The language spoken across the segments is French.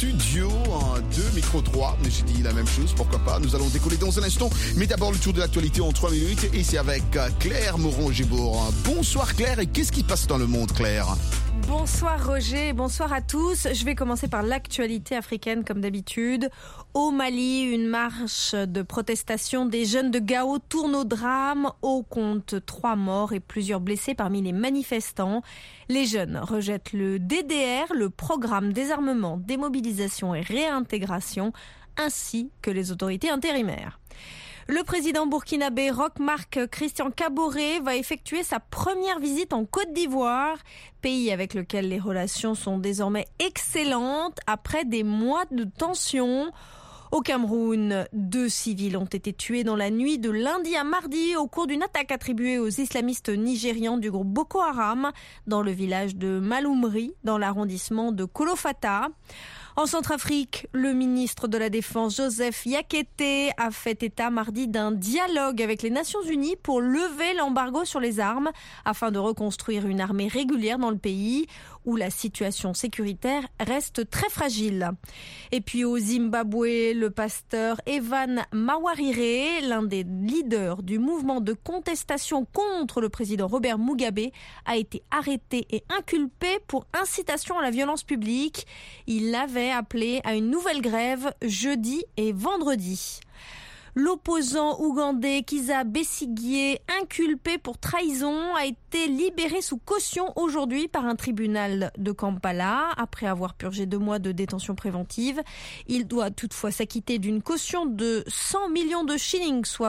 studio 2, micro 3. Mais j'ai dit la même chose, pourquoi pas. Nous allons décoller dans un instant. Mais d'abord, le tour de l'actualité en 3 minutes. Et c'est avec Claire Moron-Gibourg. Bonsoir Claire. Et qu'est-ce qui se passe dans le monde, Claire ? Bonsoir Roger, bonsoir à tous. Je vais commencer par l'actualité africaine comme d'habitude. Au Mali, une marche de protestation des jeunes de Gao tourne au drame. Au compte 3 morts et plusieurs blessés parmi les manifestants. Les jeunes rejettent le DDR, le programme désarmement, démobilisation et réintégration, ainsi que les autorités intérimaires. Le président burkinabé Roch Marc Christian Kaboré va effectuer sa première visite en Côte d'Ivoire, pays avec lequel les relations sont désormais excellentes après des mois de tension. Au Cameroun, 2 civils ont été tués dans la nuit de lundi à mardi au cours d'une attaque attribuée aux islamistes nigérians du groupe Boko Haram dans le village de Maloumri, dans l'arrondissement de Kolofata. En Centrafrique, le ministre de la Défense Joseph Yakete a fait état mardi d'un dialogue avec les Nations Unies pour lever l'embargo sur les armes afin de reconstruire une armée régulière dans le pays où la situation sécuritaire reste très fragile. Et puis au Zimbabwe, le pasteur Evan Mawarire, l'un des leaders du mouvement de contestation contre le président Robert Mugabe, a été arrêté et inculpé pour incitation à la violence publique. Il avait appelé à une nouvelle grève jeudi et vendredi. L'opposant ougandais Kizza Besigye, inculpé pour trahison, a été libéré sous caution aujourd'hui par un tribunal de Kampala après avoir purgé 2 mois de détention préventive. Il doit toutefois s'acquitter d'une caution de 100 millions de shillings, soit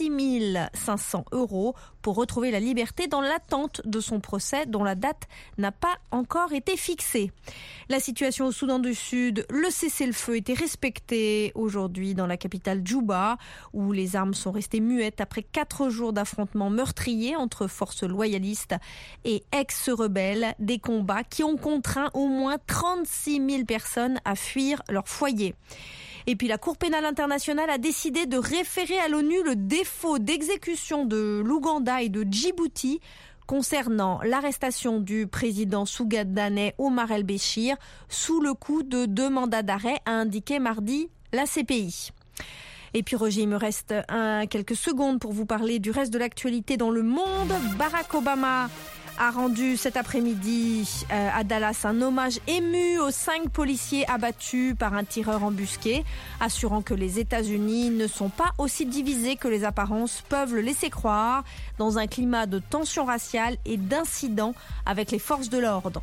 26 500 € pour retrouver la liberté dans l'attente de son procès dont la date n'a pas encore été fixée. La situation au Soudan du Sud, le cessez-le-feu était respecté aujourd'hui dans la capitale Djouba, où les armes sont restées muettes après 4 jours d'affrontements meurtriers entre forces loyalistes et ex-rebelles, des combats qui ont contraint au moins 36 000 personnes à fuir leur foyer. Et puis la Cour pénale internationale a décidé de référer à l'ONU le défaut d'exécution de l'Ouganda et de Djibouti concernant l'arrestation du président soudanais Omar el-Béchir sous le coup de 2 mandats d'arrêt, a indiqué mardi la CPI. Et puis Roger, il me reste quelques secondes pour vous parler du reste de l'actualité dans le monde. Barack Obama a rendu cet après-midi à Dallas un hommage ému aux 5 policiers abattus par un tireur embusqué, assurant que les États-Unis ne sont pas aussi divisés que les apparences peuvent le laisser croire, dans un climat de tension raciale et d'incidents avec les forces de l'ordre.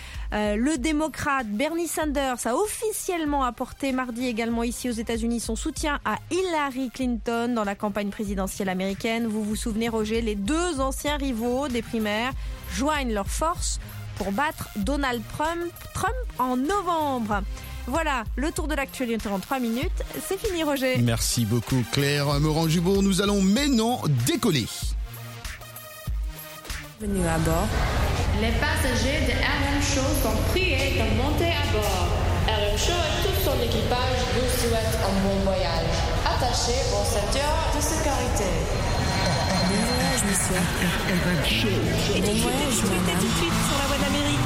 Le démocrate Bernie Sanders a officiellement apporté mardi également ici aux États-Unis son soutien à Hillary Clinton dans la campagne présidentielle américaine. Vous vous souvenez, Roger, les 2 anciens rivaux des primaires joignent leurs forces pour battre Donald Trump en novembre. Voilà, le tour de l'actualité en 3 minutes. C'est fini, Roger. Merci beaucoup, Claire Moron-Gibourg. Nous allons maintenant décoller. Bienvenue à bord. Les passagers de RM Show sont priés de monter à bord. RM Show et tout son équipage vous souhaitent un bon voyage. Attachez vos ceintures de sécurité. Bon voyage, monsieur. RM Show. Bon voyage, madame. Tout de suite sur la voie d'Amérique.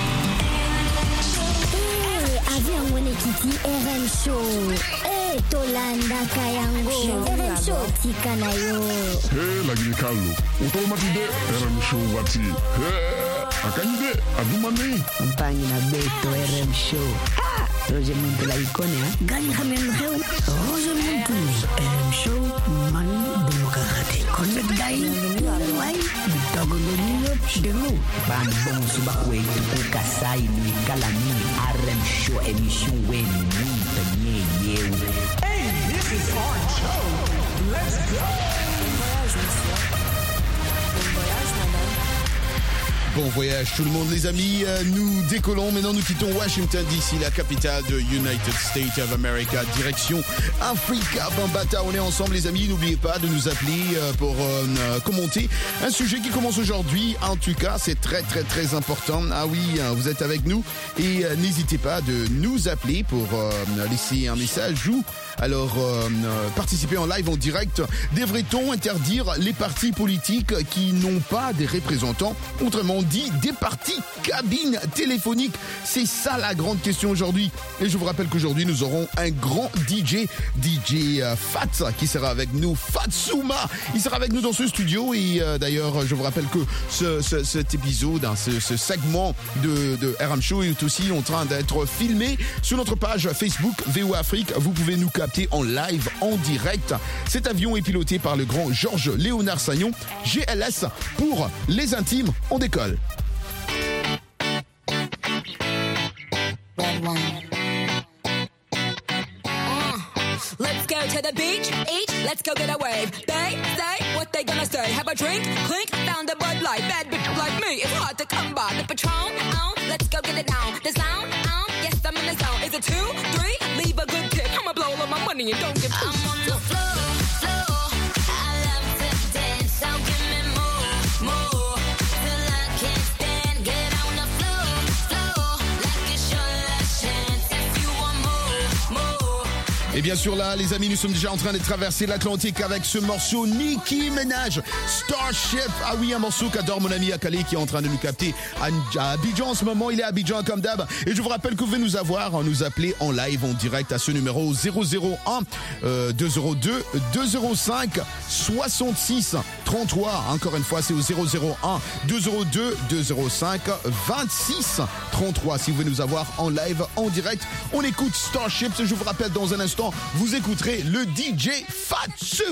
Avion Monekiti RM Show. Tolanda Kayango. RM Show Tikanayo. Lagi Carlo. Automatide RM Show wati. Akanyide Abumani. Campagne na Beto RM Show. Roger Muntu la icône, hein? Gani Hamel Reu. Roger Muntu RM Show. Manu Demokrati. Connect Guy. Why? Bitago Domino. Demo. Ban bon subakwe. Kasai ni kalani. RM Show émission Wen Muntu Nye. Hey, this is our show. Let's go. Bon voyage, monsieur. Bon voyage, madame. Bon voyage tout le monde les amis, nous décollons, maintenant nous quittons Washington DC, la capitale de United States of America, direction Africa Bambata. On est ensemble les amis, n'oubliez pas de nous appeler pour commenter un sujet qui commence aujourd'hui, en tout cas c'est très très très important. Ah oui, vous êtes avec nous et n'hésitez pas de nous appeler pour laisser un message ou alors participer en live en direct. Devrait-on interdire les partis politiques qui n'ont pas des représentants, autrement autrement dit des parties cabines téléphoniques. C'est ça la grande question aujourd'hui. Et je vous rappelle qu'aujourd'hui nous aurons un grand DJ Fats qui sera avec nous, Fatsuma. Il sera avec nous dans ce studio et d'ailleurs je vous rappelle que cet épisode, ce segment de RM Show est aussi en train d'être filmé sur notre page Facebook VOA Afrique. Vous pouvez nous capter en live, en direct. Cet avion est piloté par le grand Georges Léonard Sagnon, GLS pour les intimes. On décolle. Let's go to the beach, eat, let's go get a wave. They say what they gonna say. Have a drink, clink, found a Bud Light. Bad bitch like me, it's hard to come by. The Patron, let's go get it down. The sound, yes, I'm in the zone. Is it 2, 3? Leave a good tip. I'ma blow all of my money and don't give two. I'm on the floor, floor. I love to dance, so give me more. Till I can't stand, get on the floor, floor. Like it's your last chance if you want more. Et bien sûr là, les amis, nous sommes déjà en train de traverser l'Atlantique avec ce morceau Nicki Minaj, Starship. Ah oui, un morceau qu'adore mon ami Akale qui est en train de nous capter à Abidjan en ce moment. Il est à Abidjan comme d'hab. Et je vous rappelle que vous pouvez nous appeler en live, en direct à ce numéro 001 202 205 66 33. Encore une fois, c'est au 001 202 205 26 33. Si vous voulez nous avoir en live, en direct, on écoute Starship. Je vous rappelle dans un instant, vous écouterez le DJ Fatsu.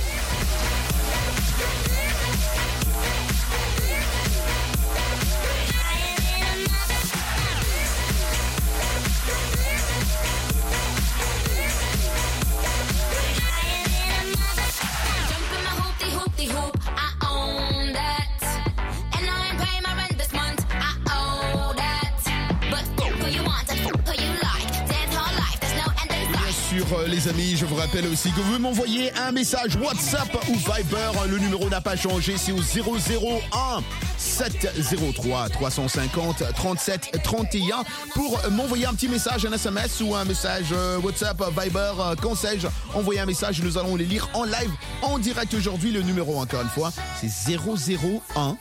Les amis, je vous rappelle aussi que vous pouvez m'envoyer un message WhatsApp ou Viber. Le numéro n'a pas changé, c'est au 001 703 350 37 31 pour m'envoyer un petit message, un SMS ou un message WhatsApp, Viber, quand sais-je. Envoyez un message, nous allons les lire en live, en direct aujourd'hui. Le numéro, encore une fois, c'est 001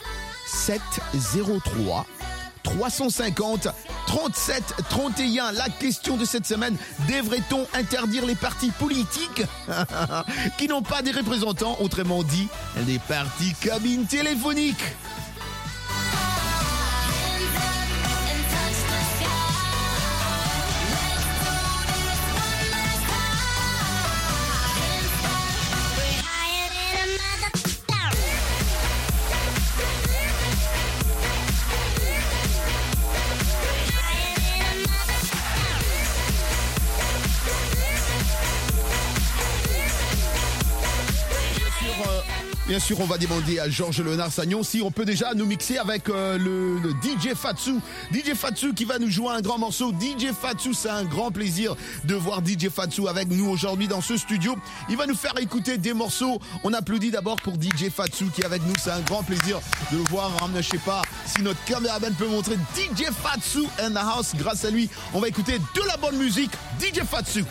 703 350 37 31. La question de cette semaine, devrait-on interdire les partis politiques qui n'ont pas des représentants, autrement dit, des partis cabines téléphoniques? Bien sûr, on va demander à Georges Léonard Sagnon si on peut déjà nous mixer avec le DJ Fatsu. DJ Fatsu qui va nous jouer un grand morceau. DJ Fatsu, c'est un grand plaisir de voir DJ Fatsu avec nous aujourd'hui dans ce studio. Il va nous faire écouter des morceaux. On applaudit d'abord pour DJ Fatsu qui est avec nous. C'est un grand plaisir de le voir. Je sais pas si notre caméraman peut montrer DJ Fatsu in the house. Grâce à lui, on va écouter de la bonne musique. DJ Fatsu.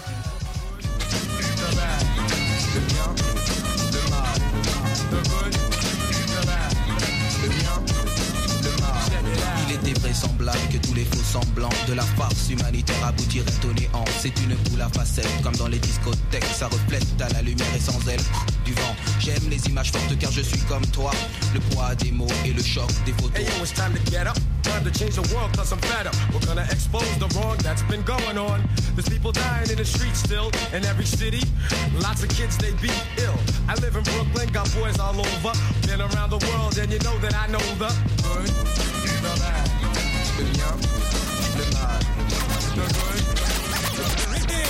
Il était vraisemblable que tous les faux semblants de la farce humanitaire aboutiraient au néant. C'est une boule à facettes, comme dans les discothèques. Ça reflète à la lumière et sans elle du vent. J'aime les images fortes car je suis comme toi. Le poids des mots et le choc des photos. Hey yo, it's time to get up. Time to change the world cause I'm fed up. We're gonna expose the wrong that's been going on. There's people dying in the streets still. In every city, lots of kids they be ill. I live in Brooklyn, got boys all over. Been around the world and you know that I know the good, the bad, the young, the bad, the good, the bad.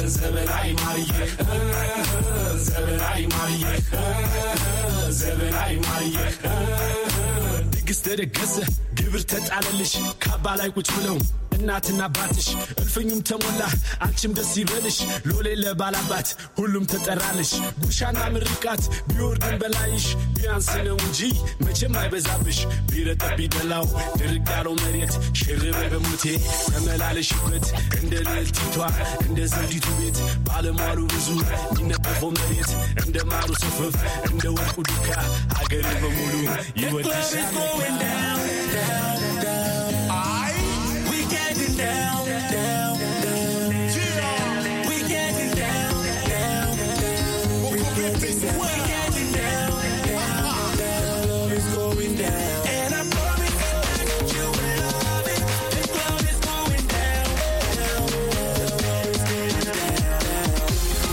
Zebenay Mariye, Zebenay Mariye, Zebenay Mariye. ድግስ ተደገሰ ግብር ተጣለልሽ ካባ ላይ ቁጭ ብለው እናትና አባትሽ እልፍኙም ተሞላ አንቺም ደስ ይበልሽ ሎሌ ለባላባት ሁሉም ተጠራልሽ ጉሻና ምርቃት ቢወርድን በላይሽ ቢያንስ ነው እንጂ መቼም አይበዛብሽ ቢረጠብ ቢደላው ድርቅ ያለው መሬት ሽርበ በሙቴ ተመላለሽበት እንደ ልዕልቲቷ እንደ ዘውዲቱ ቤት ባለሟሉ ብዙ የሚነበፈው መሬት እንደ ማሩ ሰፈፍ እንደ ወርቁ ዱካ ሀገሬ በሙሉ ይወድሻል Going down, down, down. We getting down, down, down. We getting down, down, down. We getting down, down, down. Love is going down, and I promise that you will love it. This love is going down, down, down. Love is getting down, down.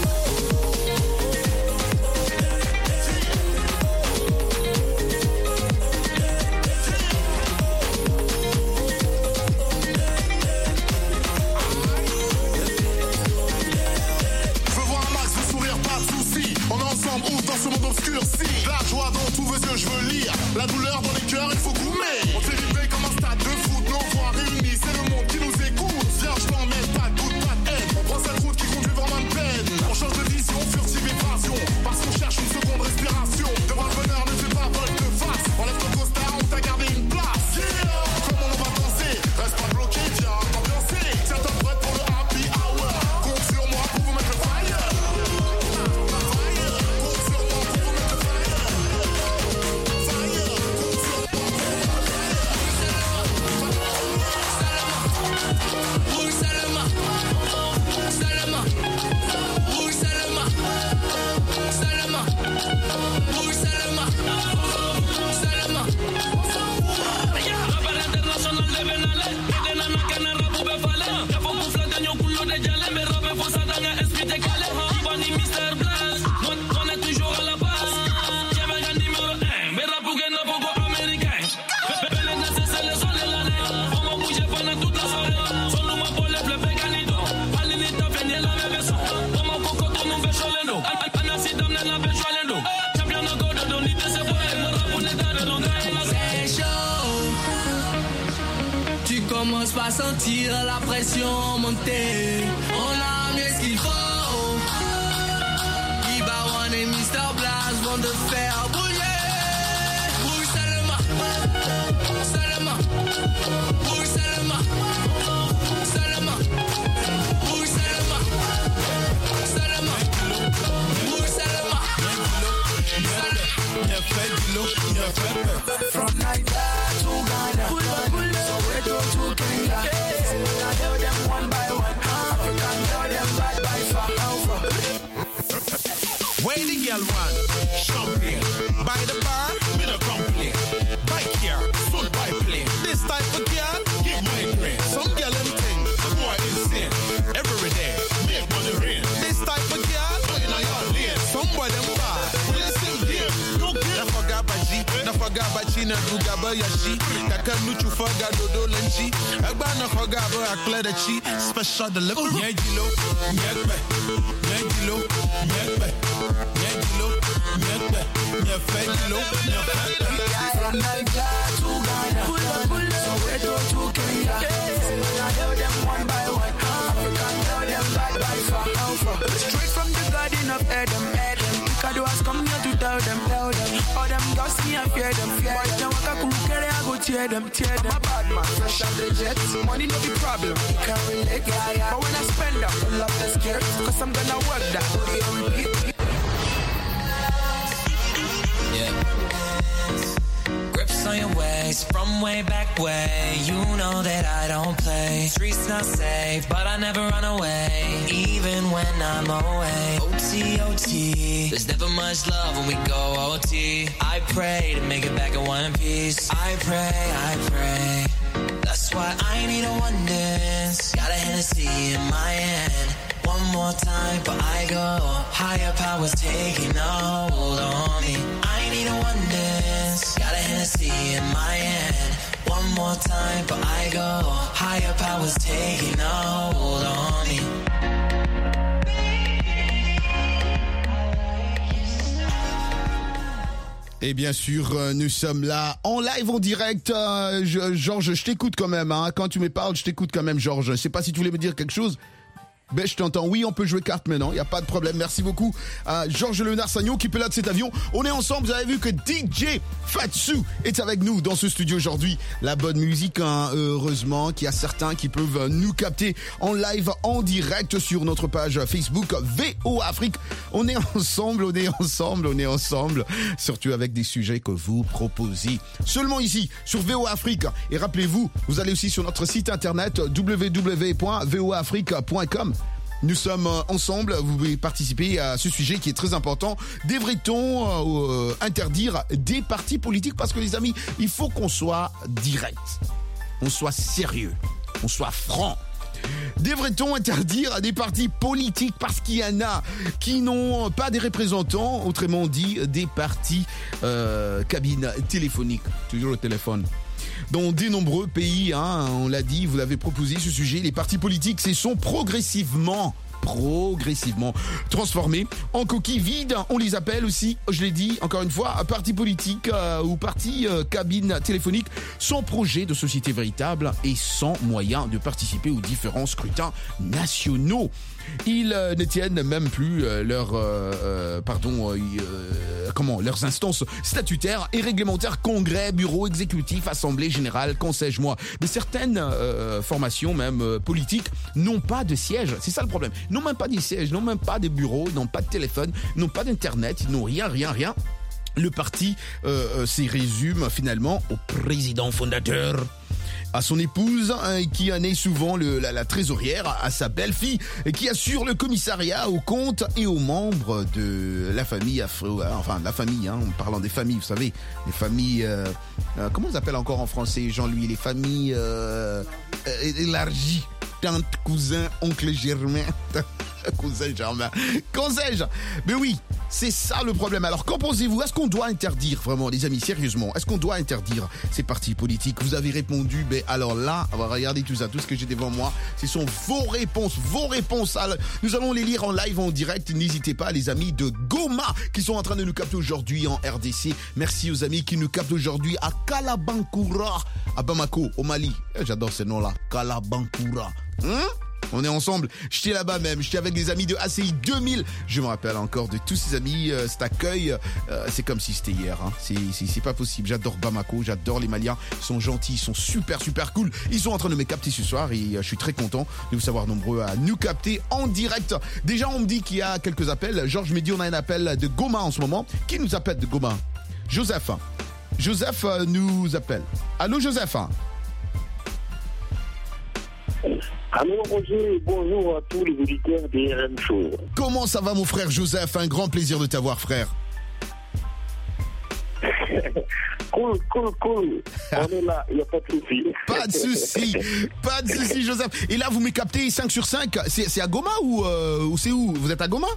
Ouvre dans ce monde obscurci. La joie dans tous vos yeux, je veux lire. La douleur dans les cœurs, il faut goumer. On fait vibrer comme un stade de foot. Nos voix réunies, c'est le monde qui nous écoute. Viens, je t'emmène, pas de doute, pas de haine. On prend cette route qui conduit vers ma peine. On change de vision, furtive évasion. Parce qu'on cherche une seconde respiration. Devant le bonheur, ne fais pas volte de face. Enlève ton costard, on t'a gardé une place. Yeah, comment on va danser? Reste pas bloqué, viens t'ambiancer. Tiens-toi prête pour le happy hour. Compte sur moi pour vous mettre le fire. Pas sentir la pression monter. On a mieux ce qu'il faut. Ibawan et Mr. Blast vont te faire bouger. Bouge seulement, seulement. Bouge seulement, seulement. Bouge seulement, seulement. Bouge seulement, seulement. From Nigeria to Ghana. Where the girl run? Champagne. By the bar, me no complain. Bike here, foot by plane. This type of girl, give my green. Some girl them thing, the boy insane. Every day, make money rain. This type of girl, going on your lane. Some boy them bad, we listen game. No game. Na forgaba G, na forgaba China, Dugaba Yashi. Kaka nuchu forga dodo lenchi. Agba na forgaba akleda chi. Special delivery. Nyejilo, nyekbe, nyejilo, nyekbe. From Nigeria to Ghana, Soweto to Kenya. I hear them one by one. African tell them bye far. Straight from the Garden of Eden. Kadu has come here to tell them. All them girls see and fear them. Boy, they waka kumukere, I go tear them. I'm a bad man, fresh out the jet. Money no be problem, you can relate. But when I spend up, I love the scared. Cause I'm gonna work that. Repeat. Grips on your waist from way back way. You know that I don't play. Streets not safe, but I never run away, even when I'm away. OT, there's never much love when we go OT. I pray to make it back in one piece. I pray. That's why I need a one dance. Got a Hennessy in my hand. One more time, but I go. Higher powers taking a hold on me. I need a one dance. Got a Hennessy in my hand. One more time, but I go. Higher powers taking a hold on me. Et bien sûr, nous sommes là en live, en direct. Georges, je t'écoute quand même. Hein. Quand tu me parles, je t'écoute quand même, Georges. Je sais pas si tu voulais me dire quelque chose. Ben, je t'entends. Oui, on peut jouer carte maintenant. Il n'y a pas de problème. Merci beaucoup à Georges Léonard Sagnon qui pilote cet avion. On est ensemble. Vous avez vu que DJ Fatsu est avec nous dans ce studio aujourd'hui. La bonne musique, hein, heureusement, qu'il y a certains qui peuvent nous capter en live, en direct sur notre page Facebook VO Afrique. On est ensemble. Surtout avec des sujets que vous proposez. Seulement ici, sur VO Afrique. Et rappelez-vous, vous allez aussi sur notre site internet www.voafrique.com. Nous sommes ensemble, vous pouvez participer à ce sujet qui est très important. Devrait-on interdire des partis politiques? Parce que les amis, il faut qu'on soit direct, on soit sérieux, on soit franc. Devrait-on interdire des partis politiques parce qu'il y en a qui n'ont pas des représentants, autrement dit des partis cabines téléphoniques, toujours le téléphone. Dans de nombreux pays, hein, on l'a dit, vous l'avez proposé ce sujet, les partis politiques se sont progressivement transformés en coquilles vides. On les appelle aussi, je l'ai dit encore une fois, partis politiques ou partis cabines téléphoniques sans projet de société véritable et sans moyen de participer aux différents scrutins nationaux. Ils ne tiennent même plus leurs instances statutaires et réglementaires, congrès, bureaux exécutifs, assemblée générale, qu'en sais-je moi. Mais certaines formations, même politiques, n'ont pas de siège. C'est ça le problème. Ils n'ont même pas de siège, n'ont même pas de bureau, ils n'ont pas de téléphone, ils n'ont pas d'internet, ils n'ont rien. Le parti s'y résume finalement au président fondateur, à son épouse, qui en est souvent la trésorière, à sa belle-fille, qui assure le commissariat aux comptes et aux membres de la famille la famille, hein, en parlant des familles, vous savez, les familles, comment on les appelle encore en français, Jean-Louis, les familles élargies, tante, cousin, oncle Germain, cousin Germain, qu'en sais-je? Mais oui, c'est ça le problème. Alors qu'en pensez-vous? Est-ce qu'on doit interdire, vraiment les amis, sérieusement, est-ce qu'on doit interdire ces partis politiques? Vous avez répondu, ben alors là, on va regarder tout ça, tout ce que j'ai devant moi, ce sont vos réponses. Alors, nous allons les lire en live, en direct. N'hésitez pas, les amis de Goma qui sont en train de nous capter aujourd'hui en RDC. Merci aux amis qui nous captent aujourd'hui à Kalabankoura, à Bamako, au Mali. J'adore ce nom-là, Kalabankoura. On est ensemble, j'étais là-bas même, j'étais avec des amis de ACI 2000. Je me rappelle encore de tous ces amis, cet accueil, c'est comme si c'était hier. Hein. C'est pas possible, j'adore Bamako, j'adore les Maliens, ils sont gentils, ils sont super cool. Ils sont en train de me capter ce soir et je suis très content de vous savoir nombreux à nous capter en direct. Déjà on me dit qu'il y a quelques appels. Georges me dit on a un appel de Goma en ce moment. Qui nous appelle de Goma? Joseph nous appelle. Allô Joseph? Allô Roger, bonjour à tous les auditeurs des RM Show. Comment ça va mon frère Joseph? Un grand plaisir de t'avoir frère. Cool. On est là, il n'y a pas de souci. Pas de souci Joseph. Et là vous me captez 5 sur 5, c'est à Goma ou c'est où? Vous êtes à Goma?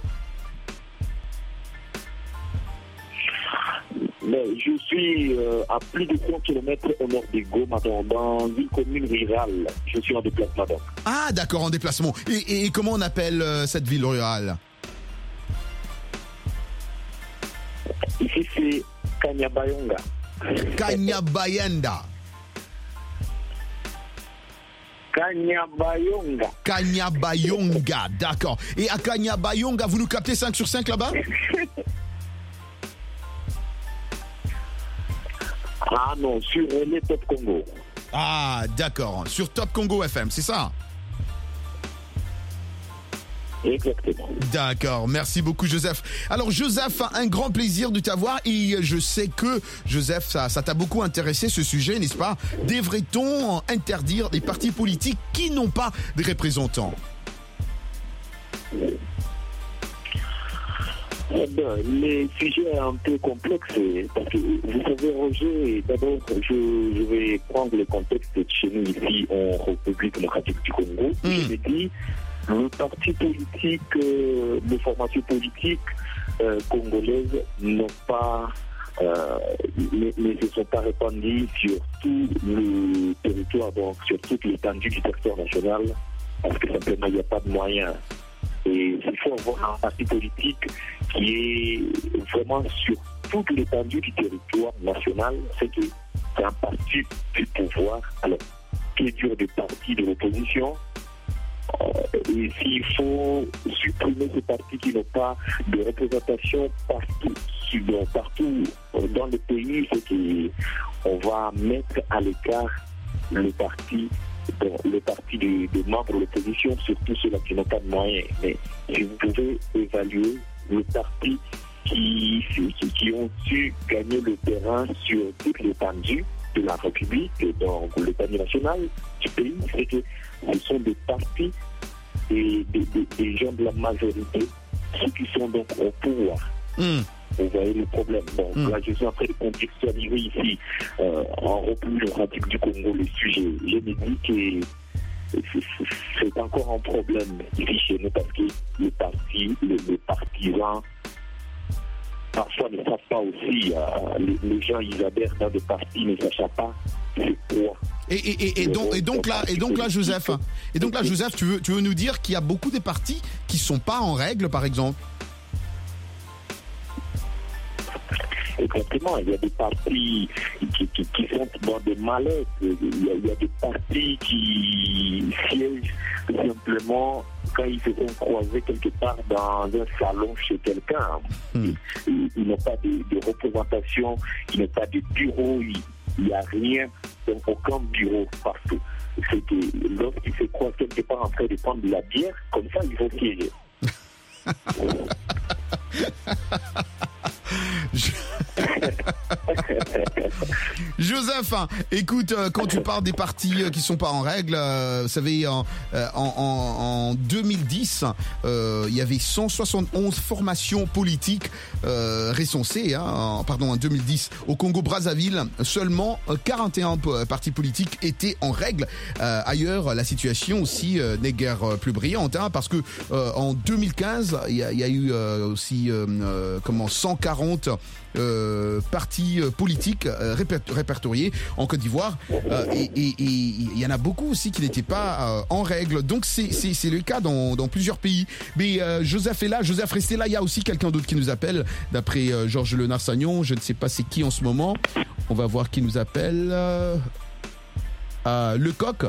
Mais je suis à plus de 100 km au nord de Goma, dans une commune rurale. Je suis en déplacement donc. Ah d'accord, en déplacement. Et comment on appelle cette ville rurale? Ici c'est Kanyabayonga. Kanyabayonga, d'accord. Et à Kanyabayonga, vous nous captez 5 sur 5 là-bas? Ah non, sur les Top Congo. Ah d'accord, sur Top Congo FM, c'est ça? Exactement. D'accord, merci beaucoup Joseph. Alors Joseph, un grand plaisir de t'avoir et je sais que Joseph, ça t'a beaucoup intéressé ce sujet, n'est-ce pas? Devrait-on interdire des partis politiques qui n'ont pas de représentants? Le sujet est un peu complexe parce que vous savez Roger, d'abord je vais prendre le contexte de chez nous ici en République démocratique du Congo. Je me dis, le parti politique, les formations politiques congolaises n'ont pas ne se sont pas répandues sur tout le territoire, donc sur toute l'étendue du territoire national, parce que simplement il n'y a pas de moyens. Et il faut avoir un parti politique qui est vraiment sur toute l'étendue du territoire national, c'est que c'est un parti du pouvoir, alors qui est dur des partis de l'opposition. Et s'il faut supprimer ces partis qui n'ont pas de représentation partout dans le pays, c'est qu'on va mettre à l'écart le parti des membres de l'opposition, surtout ceux-là qui n'ont pas de moyens. Mais si vous pouvez évaluer le parti qui ont su gagner le terrain sur toute l'étendue de la République, donc l'étendue nationale du pays, c'est que ce sont des partis et des gens de la majorité, ceux qui sont donc au pouvoir. Vous voyez le problème. Donc là, je suis en train de contextualiser ici, en République démocratique du Congo, le sujet. Je me dis que c'est encore un problème ici chez nous parce que les partisans, parfois ne savent pas aussi, les gens, ils adhèrent dans des partis, ne sachant pas c'est quoi. Et donc là, Joseph, tu veux nous dire qu'il y a beaucoup de partis qui sont pas en règle, par exemple? Exactement, il y a des partis qui sont dans des malaises, il y a des partis qui siègent simplement quand ils se sont croisés quelque part dans un salon chez quelqu'un. Ils n'ont pas de représentation, ils n'ont pas de bureau, il n'y a rien, donc aucun bureau partout. C'est que lorsqu'ils se croisent quelque part en train de prendre de la bière, comme ça ils vont siéger. Joseph, écoute, quand tu parles des partis qui sont pas en règle, vous savez, en 2010, il y avait 171 formations politiques recensées, en 2010. Au Congo-Brazzaville, seulement 41 partis politiques étaient en règle. Ailleurs, la situation aussi n'est guère plus brillante, parce que en 2015, il y a eu aussi 140 partis politiques répertoriés en Côte d'Ivoire, et il y en a beaucoup aussi qui n'étaient pas en règle. Donc c'est le cas dans plusieurs pays. Mais Joseph est là, Joseph restez là. Il y a aussi quelqu'un d'autre qui nous appelle, d'après Georges Lenard-Sagnon. Je ne sais pas c'est qui en ce moment. On va voir qui nous appelle. Le coq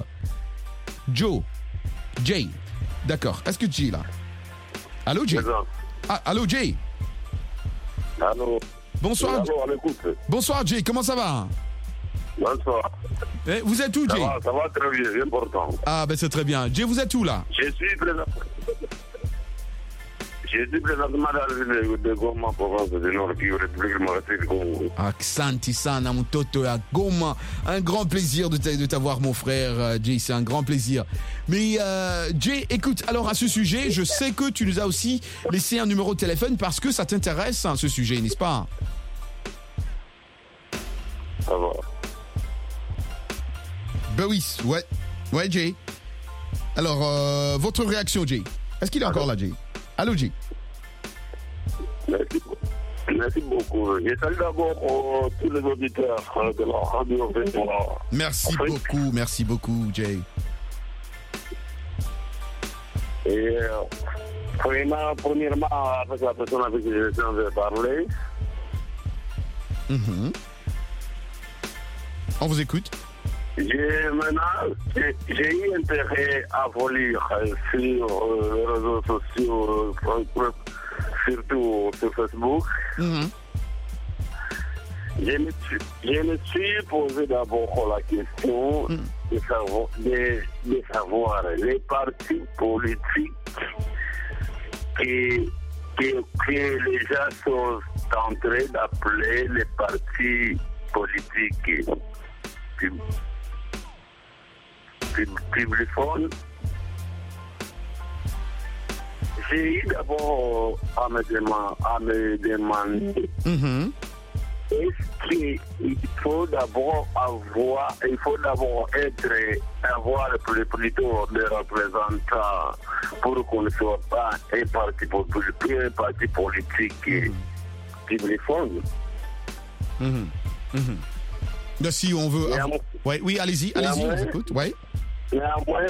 Jay. D'accord. Est-ce que Jay est là? Allô Jay? Allô Jay? Allô. Bonsoir. Allô, à l'écoute. Bonsoir Jay, comment ça va? Bonsoir. Vous êtes où Jay? Ça va très bien, c'est important. Ah ben c'est très bien. Jay, vous êtes où là? Je suis présentement dans la ville de Goma, province du Nord, République démocratique du Congo. Asante sana mtoto ya Goma. Un grand plaisir de t'avoir mon frère Jay, c'est un grand plaisir. Mais Jay, écoute, alors à ce sujet, je sais que tu nous as aussi laissé un numéro de téléphone parce que ça t'intéresse, ce sujet, n'est-ce pas? Ça va. Ben oui, ouais Jay. Alors, votre réaction Jay? Est-ce qu'il est encore là Jay? Allô Jay? Merci beaucoup. Je salue d'abord tous les auditeurs de la radio. Merci beaucoup Jay. Et premièrement, avec la personne avec qui je vais parler. On vous écoute. J'ai eu intérêt à vous lire sur les réseaux sociaux, surtout sur Facebook. Je me suis posé d'abord la question de savoir les partis politiques que les gens sont en train d'appeler les partis politiques publicophones. J'ai eu d'abord à me demander est-ce qu'il faut d'abord avoir plutôt des représentants pour qu'on ne soit pas un parti politique publicophone. Si on veut. Oui, allez-y, on vous écoute. Ouais. Néanmoins,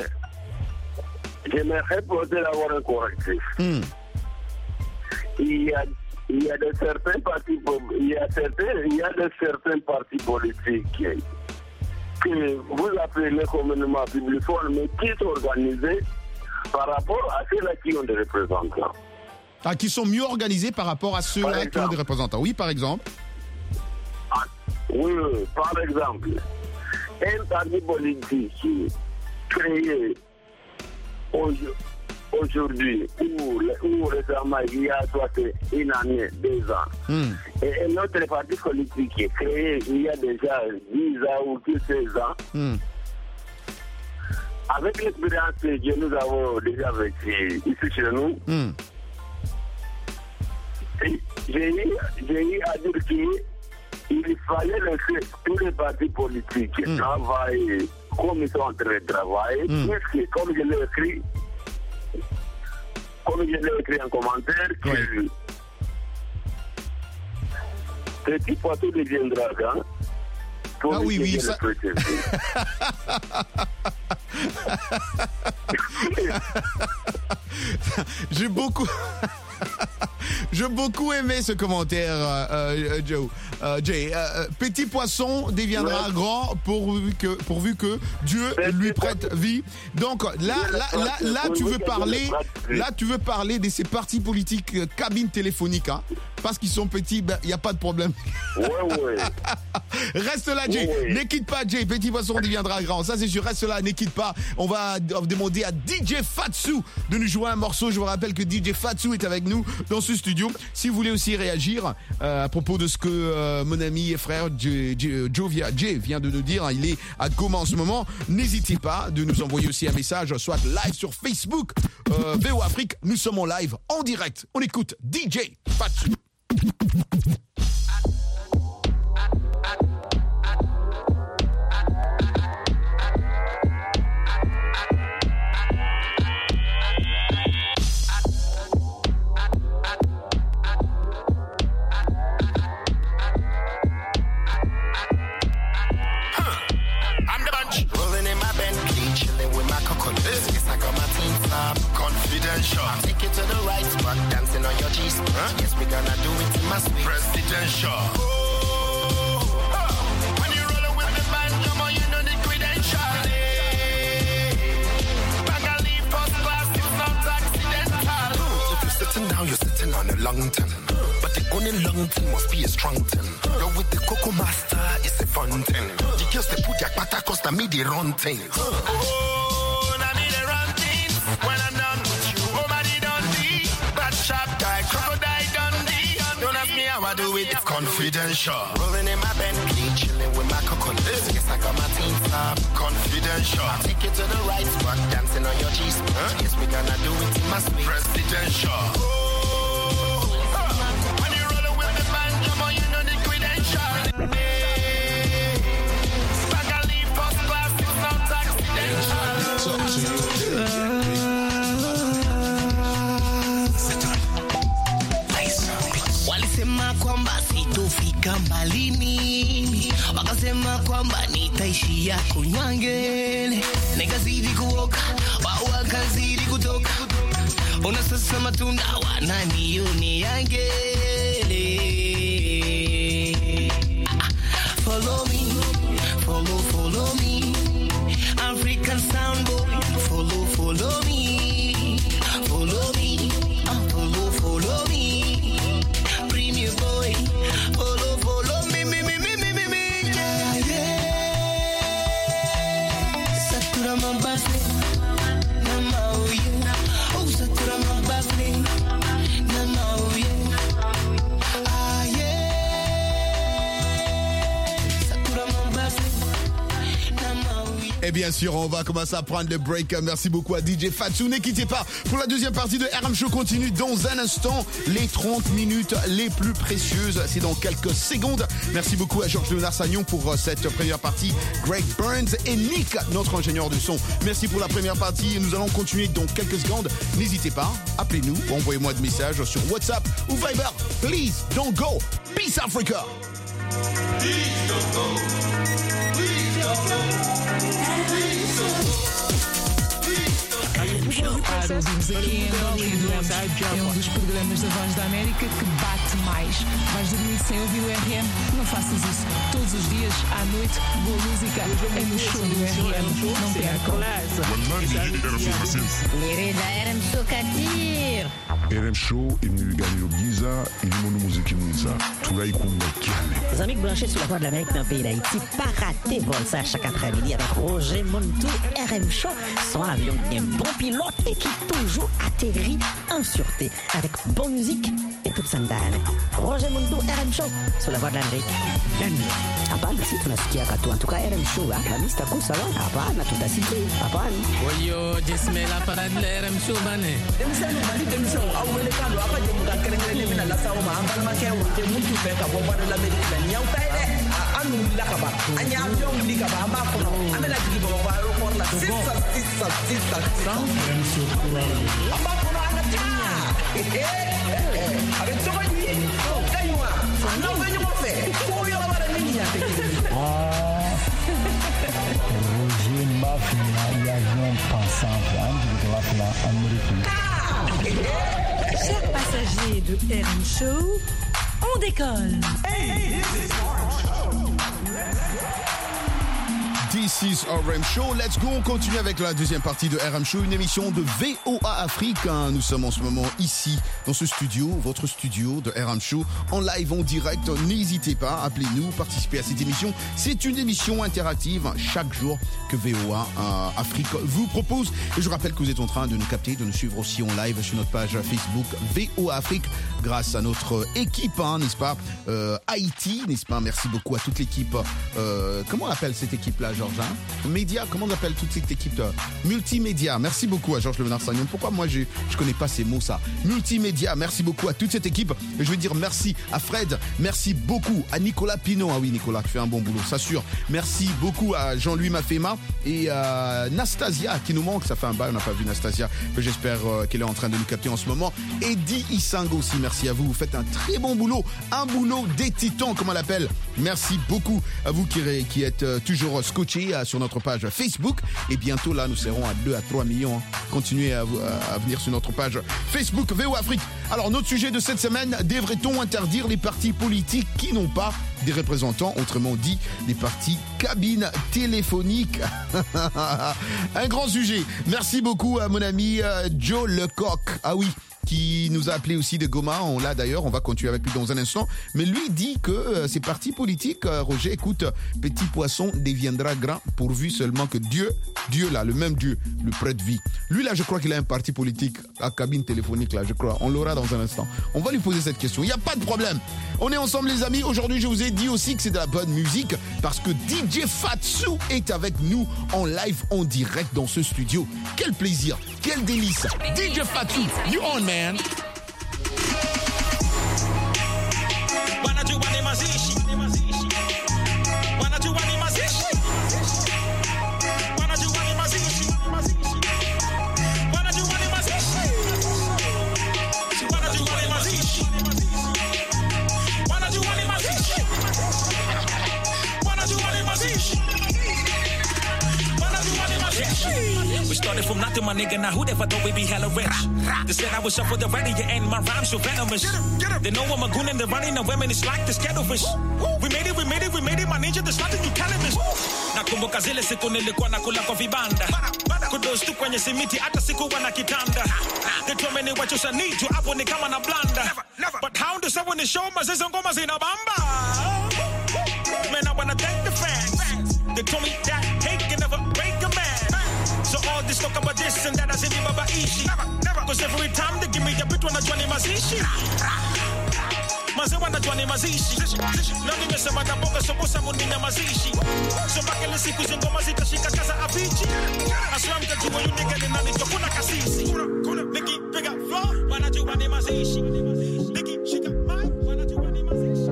j'aimerais poser d'avoir un correctif. Il il y a de certains partis, il y a de certains partis politiques que vous appelez communément publiformes, mais qui sont organisés par rapport à ceux-là qui ont des représentants. Ah, qui sont mieux organisés par rapport à ceux-là qui ont des représentants. Oui, par exemple. Oui, par exemple, un parti politique créé aujourd'hui ou récemment, il y a soit une année, 2 ans, et un autre parti politique qui est créé il y a déjà 10 ans ou 16 ans, avec l'expérience que nous avons déjà vécue ici chez nous, j'ai eu à dire qu'il fallait laisser tous les partis politiques travailler comme ils sont en train de travailler, puisque comme je l'ai écrit en commentaire, que Petit Poitou deviendra grand. Ah oui, ça... J'ai beaucoup aimé ce commentaire, Jay. Petit poisson deviendra grand pourvu que Dieu lui prête vie. Donc là, tu veux parler de ces partis politiques cabines téléphoniques, hein, parce qu'ils sont petits, il n'y a pas de problème. Ouais. Reste là, Jay. Ouais. Ne quitte pas, Jay. Petit poisson deviendra grand. Ça, c'est sûr. Reste là, ne quitte pas. On va demander à DJ Fatsu de nous jouer un morceau. Je vous rappelle que DJ Fatsu est avec nous dans ce studio. Si vous voulez aussi réagir à propos de ce que mon ami et frère Jay vient de nous dire, hein, il est à Goma en ce moment, n'hésitez pas de nous envoyer aussi un message, soit live sur Facebook, VO Afrique. Nous sommes en live, en direct. On écoute DJ Fatsu. Confidential. Take it to the right spot, dancing on your G-spot. Yes, we're gonna do it in my suite. Presidential. When you roll with the band, come on, you know the credential. Bag a leave first class, it's not accidental. If you're sitting down, you're sitting on a long time. But the only long thing must be a strong thing. You're with the Coco Master, it's a fun thing. The girls, they put their pata costa, me the run thing. When I'm done with you, nobody done me. Bad shot guy, crocodile Dundee. Don't ask me how I do it, it's confidential. Rolling in my Bentley, chilling with my coconut. Yes, I got my team stop. Confidential. I take it to the right spot, dancing on your G-spot. Yes, we gonna do it in my suite. Presidential. When you roll with the band, come on, you know the credential. Bag a leave first class, it's not accidental. Walisema kwamba sitofika mbali mimi, wakasema kwamba nitaishia Kunywangele. Nikazidi kuoka, wao wakazidi kutoka. Ona sasa matunda wananionea ngele. Follow me, follow me. African sound boy, follow me. Follow me, follow me. Premium boy, follow me. Yeah. Satura mambafle, nama uye. Oh, satura mambafle, nama uye. Ah yeah. Satura mambafle. Et bien sûr, on va commencer à prendre le break. Merci beaucoup à DJ Fatsu. Ne quittez pas. Pour la deuxième partie de RM Show continue dans un instant. Les 30 minutes les plus précieuses. C'est dans quelques secondes. Merci beaucoup à Georges Léonard Sagnon pour cette première partie. Greg Burns et Nick, notre ingénieur de son. Merci pour la première partie. Nous allons continuer dans quelques secondes. N'hésitez pas. Appelez-nous. Envoyez-moi des messages sur WhatsApp ou Viber. Please don't go. Peace Africa. Please don't go. Please don't go. ouvimos aqui em Angola e adoramos. É um dos programas da Voz da América que bate mais. Vais dormir sem ouvir o RM? Não faças isso. Todos os dias, à noite, boa música é no show do RM. Não percam. Lirida RM Show Katir. RM Show imnigani giza ilimono muziki mwiza tunaikunga kiane. Les amis branchés sur la Voix de l'Amérique dans le pays d'Haïti, pas rater vol ça chaque après-midi avec Roger Montou, RM Show, son avion qui est un bon pilote et qui toujours atterrit en sûreté avec bonne musique et toute sa dame. Roger Montou, RM Show sur la Voix de l'Amérique. Hapana, si tunasikia katu. En tout cas, RM Show, la mista kusa wa. Hapana, tutasikia. Hapana. Oyo, jismela para de RM Show bane. Demisão, ao mercado, apa je muda kerengere mina la sawo ma ambal ma kewu te mutu fe ka bo bada la medina nyaw tay de anu la ka ba anya avion li ka ba amba ko no amela digi bo ba ro ko la sisa amba ko no ana ta avec so ba ni kaywa no ba ni mo fe ko yo ba ni ni ya te Roger Mafia et avion pensant de la Amérique. Chers passagers de RM Show, on décolle. This is RM Show. Let's go. On continue avec la deuxième partie de RM Show, une émission de VOA Afrique. Nous sommes en ce moment ici, dans ce studio, votre studio de RM Show, en live, en direct. N'hésitez pas, appelez-nous, participez à cette émission. C'est une émission interactive chaque jour que VOA Afrique vous propose. Et je rappelle que vous êtes en train de nous capter, de nous suivre aussi en live sur notre page Facebook VOA Afrique, grâce à notre équipe, n'est-ce pas, Haïti, n'est-ce pas. Merci beaucoup à toute l'équipe. Comment on appelle cette équipe-là, Georges? Média, comment on appelle toute cette équipe multimédia? Merci beaucoup à Georges Levenard-Sagnon. Pourquoi moi je connais pas ces mots, ça? Multimédia, merci beaucoup à toute cette équipe. Et je veux dire merci à Fred, merci beaucoup à Nicolas Pinot. Ah oui, Nicolas qui fait un bon boulot, ça sûr. Merci beaucoup à Jean-Louis Mafema et à Nastasia qui nous manque. Ça fait un bail, on n'a pas vu Nastasia. J'espère qu'elle est en train de nous capter en ce moment. Eddie Isango aussi, merci à vous. Vous faites un très bon boulot, un boulot des titans, comme on l'appelle. Merci beaucoup à vous qui êtes toujours scotchés sur notre page Facebook. Et bientôt là, nous serons à 2 à 3 millions. Continuez à venir sur notre page Facebook VOA Afrique. Alors, notre sujet de cette semaine, devrait-on interdire les partis politiques qui n'ont pas des représentants, autrement dit, des partis cabines téléphoniques? Un grand sujet. Merci beaucoup à mon ami Joe Lecoq. Ah oui, qui nous a appelé aussi de Goma. On l'a d'ailleurs, on va continuer avec lui dans un instant. Mais lui dit que ces partis politiques, Roger, écoute, petit poisson deviendra grand pourvu seulement que Dieu là, le même Dieu, le prête vie. Lui là, je crois qu'il a un parti politique à cabine téléphonique là, je crois. On l'aura dans un instant. On va lui poser cette question. Il n'y a pas de problème. On est ensemble les amis. Aujourd'hui, je vous ai dit aussi que c'est de la bonne musique parce que DJ Fatsu est avec nous en live, en direct dans ce studio. Quel plaisir, quel délice. DJ Fatsu, you on man. We started from nothing, my nigga. Now who ever thought we'd be hella rich? They said I was up for the ready and my rhymes so venomous. They know I'm a goon and they're running the women. It's like the scattlefish. We made it, my ninja. There's nothing you cannabis. Nakumbuka zile siku nilikuwa nakula kwa vibanda. Kudos tu kwenye simiti hata sikuwa na kitanda. They told me what you should need to hapo ni kama na blanda. But how does someone show mazizo ngoma zina bamba? Man, I wanna thank the fans. They told me that hate can never break a man. So all this talk about this and that, I say never ishi. Cause every time they give me a bit when I join mazishi. Maze wanajua ni mazishi. Na nimesema taboga sobosa munina mazishi. So bakele siku zingoma zitashika kaza abichi. Aslam kajua yu nigga ni nani tokuna kasisi. Niki piga flow, wanajua ni mazishi. Niki shika mic, wanajua ni mazishi.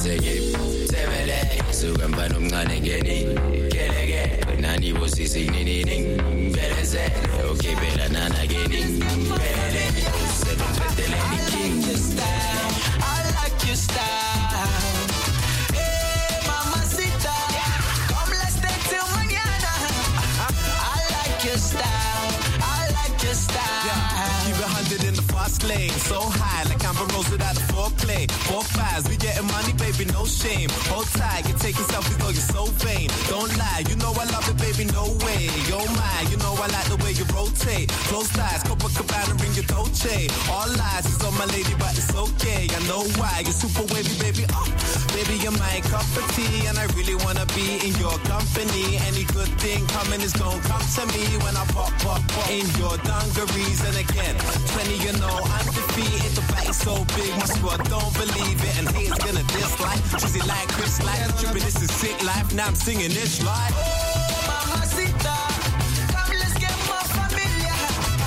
Sege, Sevele, Sugambanum Ganegeni, Kelege, Nani was singing in Beleze, okay, Bella Nana getting Bele, 7 with the Lady King. Your style, I like your style. Hey, mamacita, come let's stay till mañana. I like your style, I like your style. Yeah, keep 100 in the fast lane, so high like Amber Rose without a foreplay. 4-5s, we getting money, baby, no shame. Hold tight, you're taking selfies, though you're so vain. Don't lie, you know I love it, baby, no way. Oh my, you know I like the way you rotate. Close ties, Copacabana, bring your Dolce. All lies is on my lady, but it's okay. I know why, you're super wavy, baby. Oh, baby, you're my cup of tea, and I really wanna be in your company. Any good thing coming is gonna come to me when I pop in your dungarees. And again, 20, you know, undefeated. The back's so big, my squad don't believe it. And haters gonna dislike, cheesy like Chris like. Tripping, this is sick life, now I'm singing this like. Oh, mamacita, come let's get more familiar.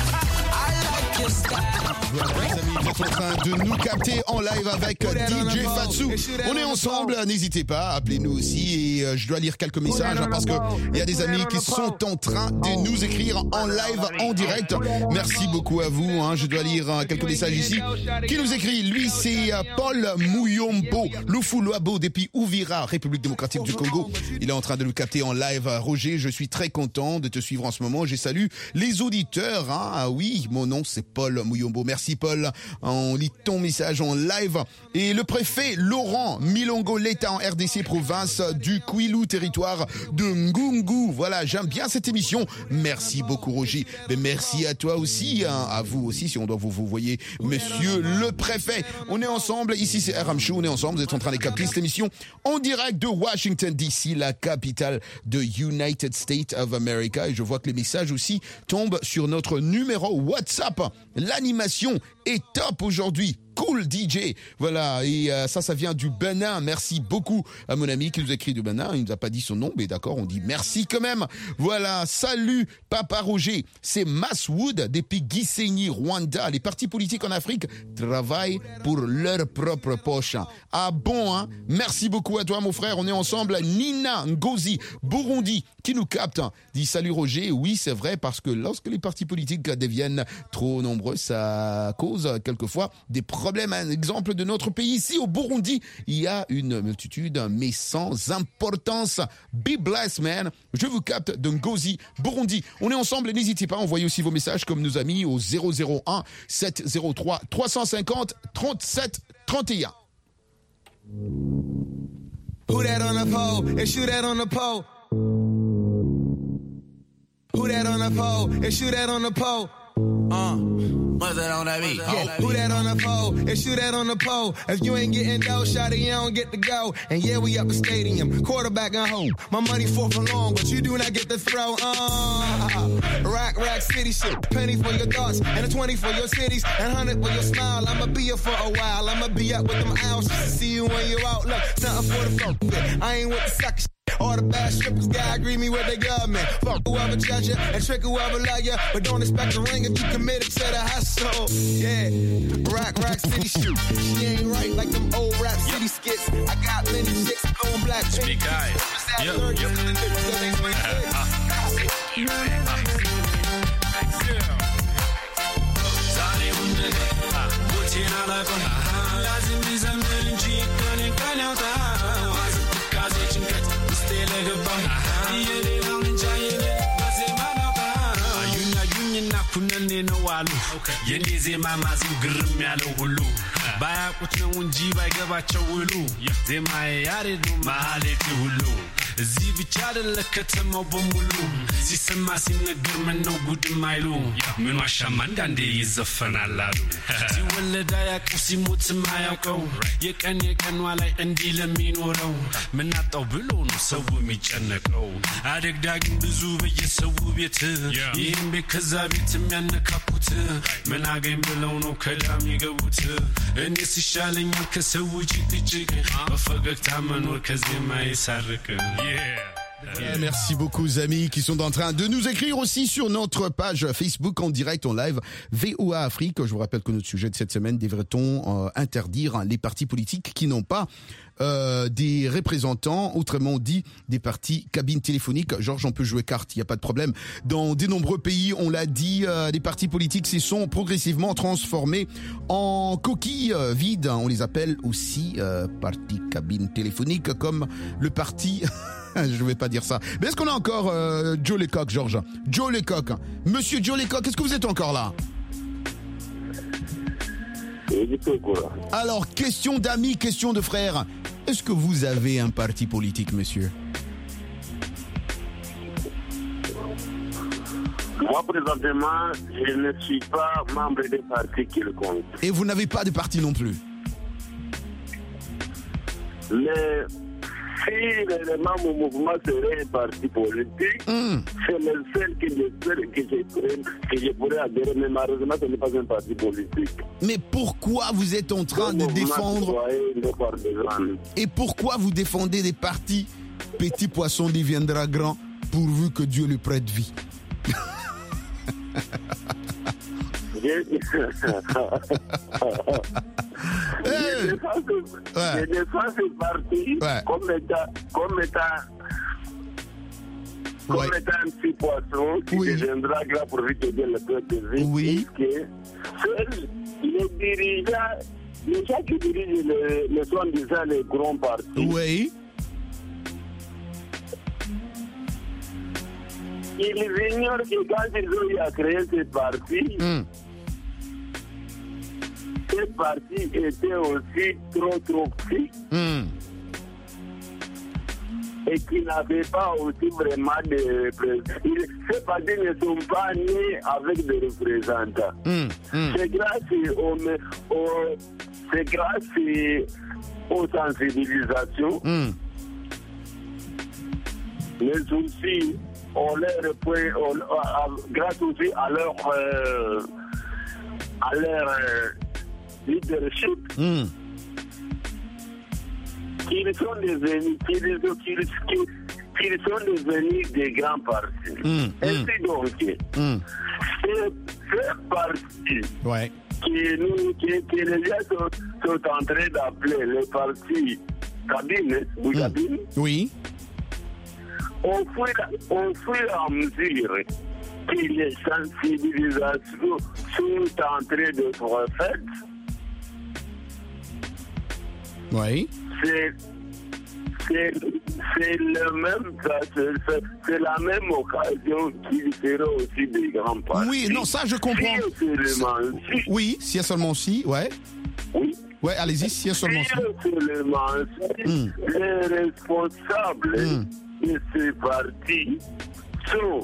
I like your style. Voilà, les amis, vous êtes en train de nous capter en live avec DJ Fatsou. On est ensemble, n'hésitez pas, appelez-nous aussi. Et je dois lire quelques messages parce que il y a des amis qui sont en train de nous écrire en live, en direct. Merci beaucoup à vous. Je dois lire quelques messages ici. Qui nous écrit? Lui, c'est Paul Mouyombo, Lufuluabo, depuis Uvira, République démocratique du Congo. Il est en train de nous capter en live. Roger, je suis très content de te suivre en ce moment. Je salue les auditeurs. Ah oui, mon nom c'est Paul Mouyombo. Merci Paul. On lit ton message en live. Et le préfet Laurent Milongo Leta en RDC, province du Kwilu, territoire de Ngungu. Voilà, j'aime bien cette émission. Merci beaucoup Roger. Mais merci à toi aussi, à vous aussi, si on doit vous voyez, monsieur le préfet. On est ensemble, ici c'est RM Show, on est ensemble, vous êtes en train de capter cette émission en direct de Washington DC, la capitale de United States of America. Et je vois que les messages aussi tombent sur notre numéro WhatsApp. L'animation est top aujourd'hui. Cool DJ. Voilà, et ça vient du Bénin. Merci beaucoup à mon ami qui nous a écrit du Bénin. Il nous a pas dit son nom, mais d'accord, on dit merci quand même. Voilà, salut Papa Roger. C'est Maswood depuis Gisenyi, Rwanda. Les partis politiques en Afrique travaillent pour leur propre poche. Ah bon, hein? Merci beaucoup à toi mon frère. On est ensemble. Nina Ngozi, Burundi, qui nous capte. Dit salut Roger. Oui, c'est vrai, parce que lorsque les partis politiques deviennent trop nombreux, ça cause quelquefois des problème. Un exemple de notre pays ici au Burundi, il y a une multitude mais sans importance. Be blessed man. Je vous capte de Ngozi, Burundi. On est ensemble, n'hésitez pas à envoyer aussi vos messages comme nos amis au 001 703 350 37 31. Who that on the pole? And shoot that on the pole. Who that on the pole? And shoot that on the pole. What's that on that beat? Yeah, who that on the pole? And shoot that on the pole. If you ain't getting dough, shot it, you don't get to go. And yeah, we up the stadium, quarterback and home. My money fourth and long, but you do not get to throw. Rack city shit. Penny for your thoughts, and a 20 for your cities, and 100 for your smile. I'ma be here for a while. I'ma be up with them owls just to see you when you're out. Look, something for the fuck with. I ain't with the sucker shit. All the bad strippers, God agree me with their government. Fuck whoever judge you and trick whoever love you, but don't expect a ring if you committed to the hustle. Yeah, Rack City shit. She ain't right like them old Rap City skits. I got many chicks blowing black chicks. የኔ ማማዚም ግርም ያለው ሁሉ ባያቁት ነው እንጂ ባይገባቸው ሁሉ ዜማዬ ያሬድ ነው ማለቴ ሁሉ እዚህ ብቻ አይደለ ከተማው በሙሉ ሲሰማ ሲነገር ምን ነው ጉድም አይሉ ምን ዋሻማ አንዳንዴ ይዘፈናል አሉ ሲወለድ ያቁ ሲሞት ማያውቀው የቀን ላይ እንዲህ ለሚኖረው ምን አጣው ብሎ ነው ሰው የሚጨነቀው አደግዳግም ብዙ በየሰው ቤት ይሄን በከዛ ቤት የሚያነካኩት ምን አገኝ ብለው ነው ከዳም ይገቡት እኔ ሲሻለኛል ከሰው ጭቅጭቅ በፈገግታ መኖር ከዜማ ይሳርቅ Merci beaucoup aux amis qui sont en train de nous écrire aussi sur notre page Facebook en direct, en live, VOA Afrique. Je vous rappelle que notre sujet de cette semaine, devrait-on interdire les partis politiques qui n'ont pas des représentants, autrement dit des partis cabines téléphoniques. Georges, on peut jouer carte, il n'y a pas de problème. Dans de nombreux pays, on l'a dit, les partis politiques se sont progressivement transformés en coquilles vides. On les appelle aussi partis cabines téléphoniques, comme le parti... Je vais pas dire ça. Mais est-ce qu'on a encore Joe Lecoq, Georges? Joe Lecoq. Monsieur Joe Lecoq, est-ce que vous êtes encore là? Alors, question d'amis, question de frères. Est-ce que vous avez un parti politique, monsieur? Moi, présentement, je ne suis pas membre des partis qui le comptent. Et vous n'avez pas de parti non plus? Mais si l'élément au mouvement serait un parti politique, c'est le seul que je pourrais adhérer. Mais malheureusement, ce n'est pas un parti politique. Mais pourquoi vous êtes en train de défendre... Et pourquoi vous défendez des partis? Petit poisson deviendra grand pourvu que Dieu lui prête vie. Je défends ce parti comme étant un petit poisson qui deviendra grand pour lui que Dieu le prête vie. Oui. Seuls les dirigeants, les gens qui dirigent les soi-disant les grands partis. Oui. Ils ignorent que quand ils ont eu à créer ce parti, ce parti était aussi trop petit et qui n'avait pas aussi vraiment de représentants. Ces partis ne sont pas nés avec des représentants. C'est grâce aux sensibilisations, mais aussi grâce aussi à leur leadership, qu'ils sont devenus des grands partis. Ainsi donc, ces partis que les gens sont en train d'appeler les partis cabines, oui. Au fur et à mesure que les sensibilisations sont en train d'être faites, c'est la même occasion qu'il sera aussi des grands partis. Oui, non, ça je comprends. Oui, si seulement si, ouais. Oui. Ouais, allez-y, si seulement si. Les responsables de ces partis sont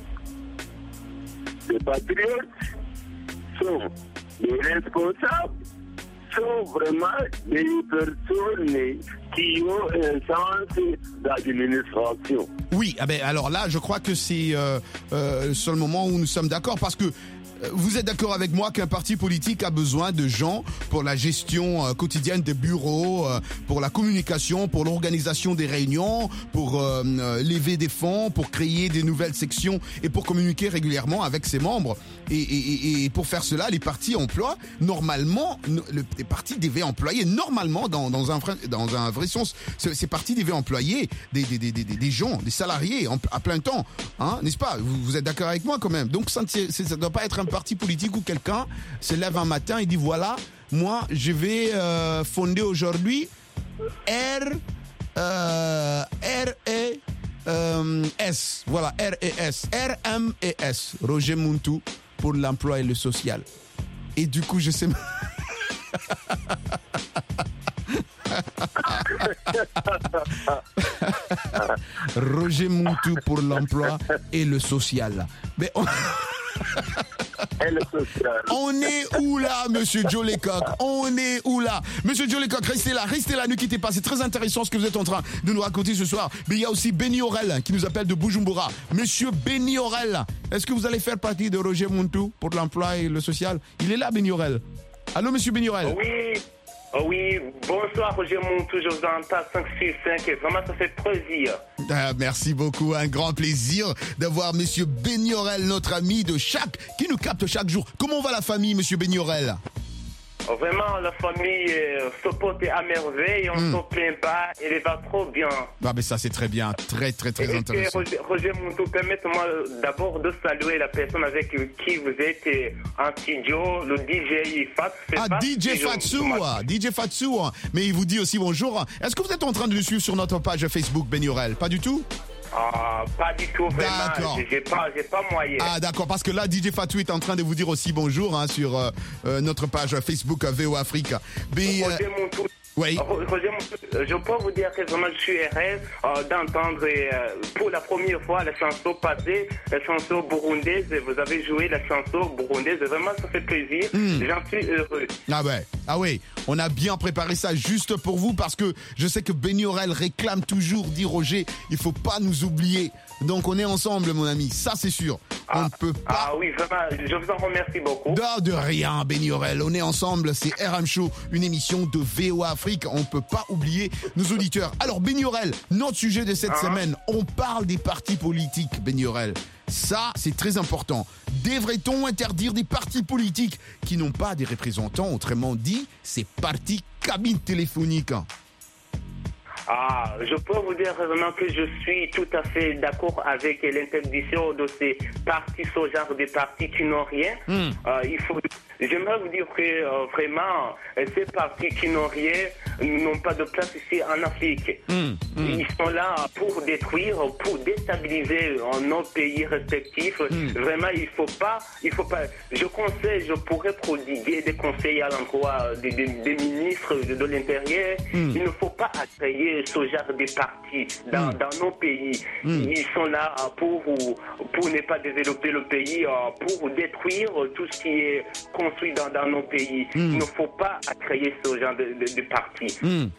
des patriotes, sont des responsables, sont vraiment des personnes qui ont un sens d'administration. Oui, alors là, je crois que c'est le seul moment où nous sommes d'accord, parce que vous êtes d'accord avec moi qu'un parti politique a besoin de gens pour la gestion quotidienne des bureaux, pour la communication, pour l'organisation des réunions, pour lever des fonds, pour créer des nouvelles sections et pour communiquer régulièrement avec ses membres. Et pour faire cela, les partis emploient normalement, les partis devaient employer normalement dans un vrai sens, ces partis devaient employer des gens, des salariés à plein temps, hein, n'est-ce pas? Vous êtes d'accord avec moi quand même? Donc ça ne doit pas être un parti politique où quelqu'un se lève un matin et dit voilà, moi je vais fonder aujourd'hui RES, voilà, RMES, Roger Muntu pour l'emploi et le social. Et du coup je sais Roger Muntu pour l'emploi et le social. Mais on est où là, monsieur Joe Lecoq? On est où là? Monsieur Joe Lecoq, restez là, ne quittez pas. C'est très intéressant ce que vous êtes en train de nous raconter ce soir. Mais il y a aussi Benny Aurel qui nous appelle de Bujumbura. Monsieur Benny Aurel, est-ce que vous allez faire partie de Roger Muntu pour l'emploi et le social? Il est là, Benny Aurel. Allô, monsieur Benny Aurel? Oui. Oui, bonsoir Roger Montou, je vous entends 565 et vraiment ça fait plaisir. Merci beaucoup, un grand plaisir d'avoir Monsieur Benyorel, notre ami de chaque, qui nous capte chaque jour. Comment va la famille, Monsieur Benyorel? Vraiment, la famille se porte à merveille, on se plaint pas, elle va trop bien. Ah mais ça c'est très bien, très intéressant. Roger Montou, permettez-moi d'abord de saluer la personne avec qui vous êtes en studio, le DJ Fatsou. DJ Fatsou, mais il vous dit aussi bonjour. Est-ce que vous êtes en train de nous suivre sur notre page Facebook Benyorel? Pas du tout? Pas du tout, vraiment. J'ai pas moyen. Ah, d'accord, parce que là, DJ Fatou est en train de vous dire aussi bonjour sur notre page Facebook VO Afrique. Mais, oui. Roger, je peux vous dire que vraiment je suis heureux d'entendre pour la première fois la chanson passée, la chanson burundaise. Vous avez joué la chanson burundaise. Vraiment, ça fait plaisir. J'en suis heureux. Ah oui, on a bien préparé ça juste pour vous parce que je sais que Benyorel réclame toujours, dit Roger, il faut pas nous oublier. Donc on est ensemble, mon ami, ça c'est sûr. On ne peut pas... Ah oui, vraiment, je vous en remercie beaucoup. De rien, Benyorel, on est ensemble, c'est RM Show, une émission de VO Afrique, on ne peut pas oublier nos auditeurs. Alors Benyorel, notre sujet de cette semaine, on parle des partis politiques, Benyorel. Ça, c'est très important. Devrait-on interdire des partis politiques qui n'ont pas des représentants, autrement dit, ces partis cabines téléphoniques? Je peux vous dire vraiment que je suis tout à fait d'accord avec l'interdiction de ces partis, ce genre de partis qui n'ont rien. J'aimerais vous dire que vraiment, ces partis qui n'ont rien n'ont pas de place ici en Afrique. Ils sont là pour détruire, pour déstabiliser nos pays respectifs. Vraiment, il faut pas. Je pourrais prodiguer des conseils à l'endroit des ministres de l'Intérieur. Il ne faut pas créer ce genre de partis dans nos pays. Ils sont là pour ne pas développer le pays, pour détruire tout ce qui est construit dans nos pays. Il ne faut pas créer ce genre de partis.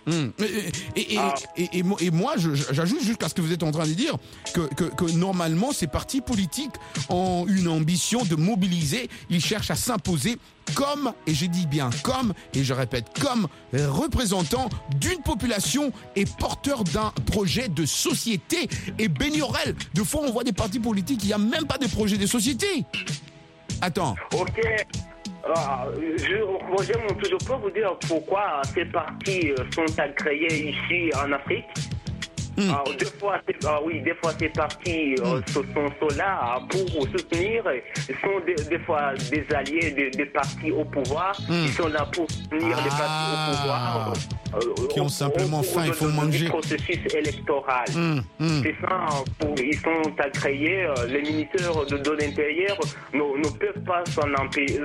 Et moi, j'ajoute jusqu'à ce que vous êtes en train de dire que normalement, ces partis politiques ont une ambition de mobiliser, ils cherchent à s'imposer comme, et j'ai dit bien comme, et je répète comme, représentant d'une population et porteur d'un projet de société. Et Benyorel, de fois on voit des partis politiques, il n'y a même pas de projet de société. Attends. Ok. Roger Montou, je peux vous dire pourquoi ces partis sont créés ici en Afrique. Des fois, ces partis sont là pour soutenir. Ils sont des fois des alliés des partis au pouvoir. Ils sont là pour soutenir les partis au pouvoir. Qui ont simplement faim, il faut manger. Le processus électoral. C'est ça. Ils sont à créer. Les ministères de l'Intérieur ne peuvent pas s'empêcher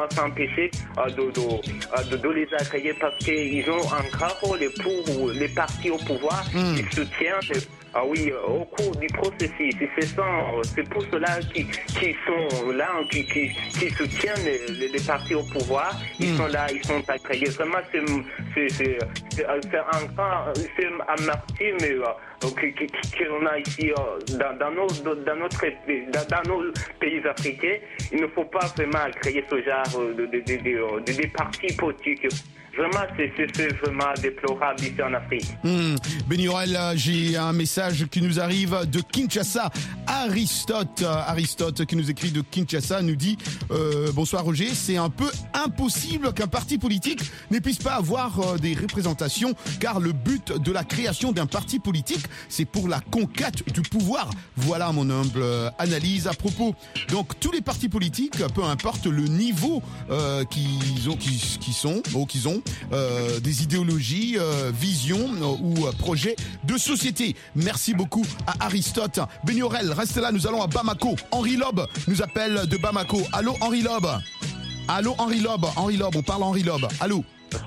de les accueillir parce qu'ils ont un grand rôle pour les partis au pouvoir. Ils soutiennent. Au cours du processus, c'est pour cela qu'ils sont là, qui soutiennent les partis au pouvoir. Ils sont là, ils sont à créer. Vraiment, c'est un amertume qu'on a ici dans nos pays africains. Il ne faut pas vraiment créer ce genre de partis politiques. Vraiment, c'est vraiment déplorable ici en Afrique. Benyorel, j'ai un message qui nous arrive de Kinshasa. Aristote qui nous écrit de Kinshasa nous dit bonsoir Roger, c'est un peu impossible qu'un parti politique ne puisse pas avoir des représentations car le but de la création d'un parti politique, c'est pour la conquête du pouvoir. Voilà mon humble analyse à propos. Donc tous les partis politiques, peu importe le niveau qu'ils ont, des idéologies, visions ou projets de société. Merci beaucoup à Aristote. Benyorel, restez là, nous allons à Bamako. Henri Lob nous appelle de Bamako. Allô Henri Lob. Allô Henri Lob. Henri Lob, on parle Henri Lob. Allô.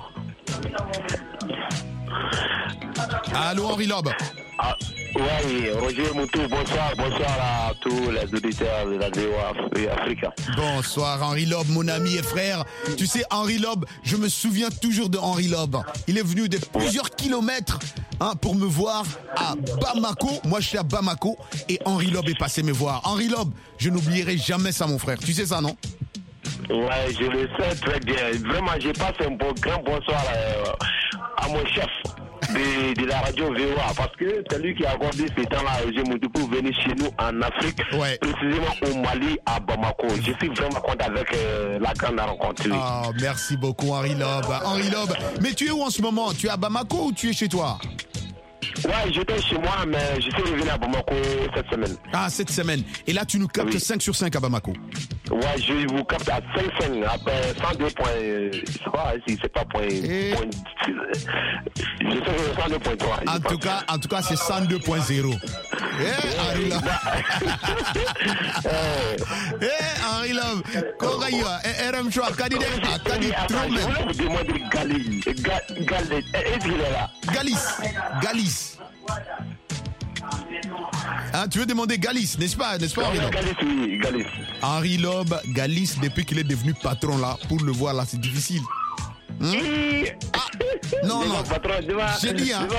Allô Henri Lob. Oui, Roger Montou, bonsoir à tous les auditeurs de la VOA Africa. Bonsoir Henri Lob, mon ami et frère. Tu sais, Henri Lob, je me souviens toujours de Henri Lob. Il est venu de plusieurs kilomètres pour me voir à Bamako. Moi, je suis à Bamako et Henri Lob est passé me voir. Henri Lob, je n'oublierai jamais ça, mon frère. Tu sais ça, non? Ouais, je le sais très bien. Vraiment, je passe un grand bonsoir à mon chef de la radio VOA, parce que c'est lui qui a accordé ce temps-là à Roger Moutou pour venir chez nous en Afrique, précisément au Mali, à Bamako. Je suis vraiment content avec la grande rencontre. Oh, merci beaucoup Henri Lob. Henri Lob, mais tu es où en ce moment? Tu es à Bamako ou tu es chez toi? Ouais, j'étais chez moi, mais je suis revenu à Bamako cette semaine. Ah, cette semaine. Et là, tu nous captes 5 sur 5 à Bamako. Ouais, je vous capte à 5-5, après 102 points, je sais pas si c'est pas point, je sais que c'est 102.3. En tout cas, c'est 102.0. Henri Lob. Henri Lob. Kogaïwa, RM Show, Akadi Tromen. Je voulais vous demander Galis. Est-ce qu'il est là? Galis. Ah, tu veux demander Galis, n'est-ce pas Henri Lob? Galis. Henri Lob, Galis, depuis qu'il est devenu patron là, pour le voir là, c'est difficile. Non, j'ai dit, hein.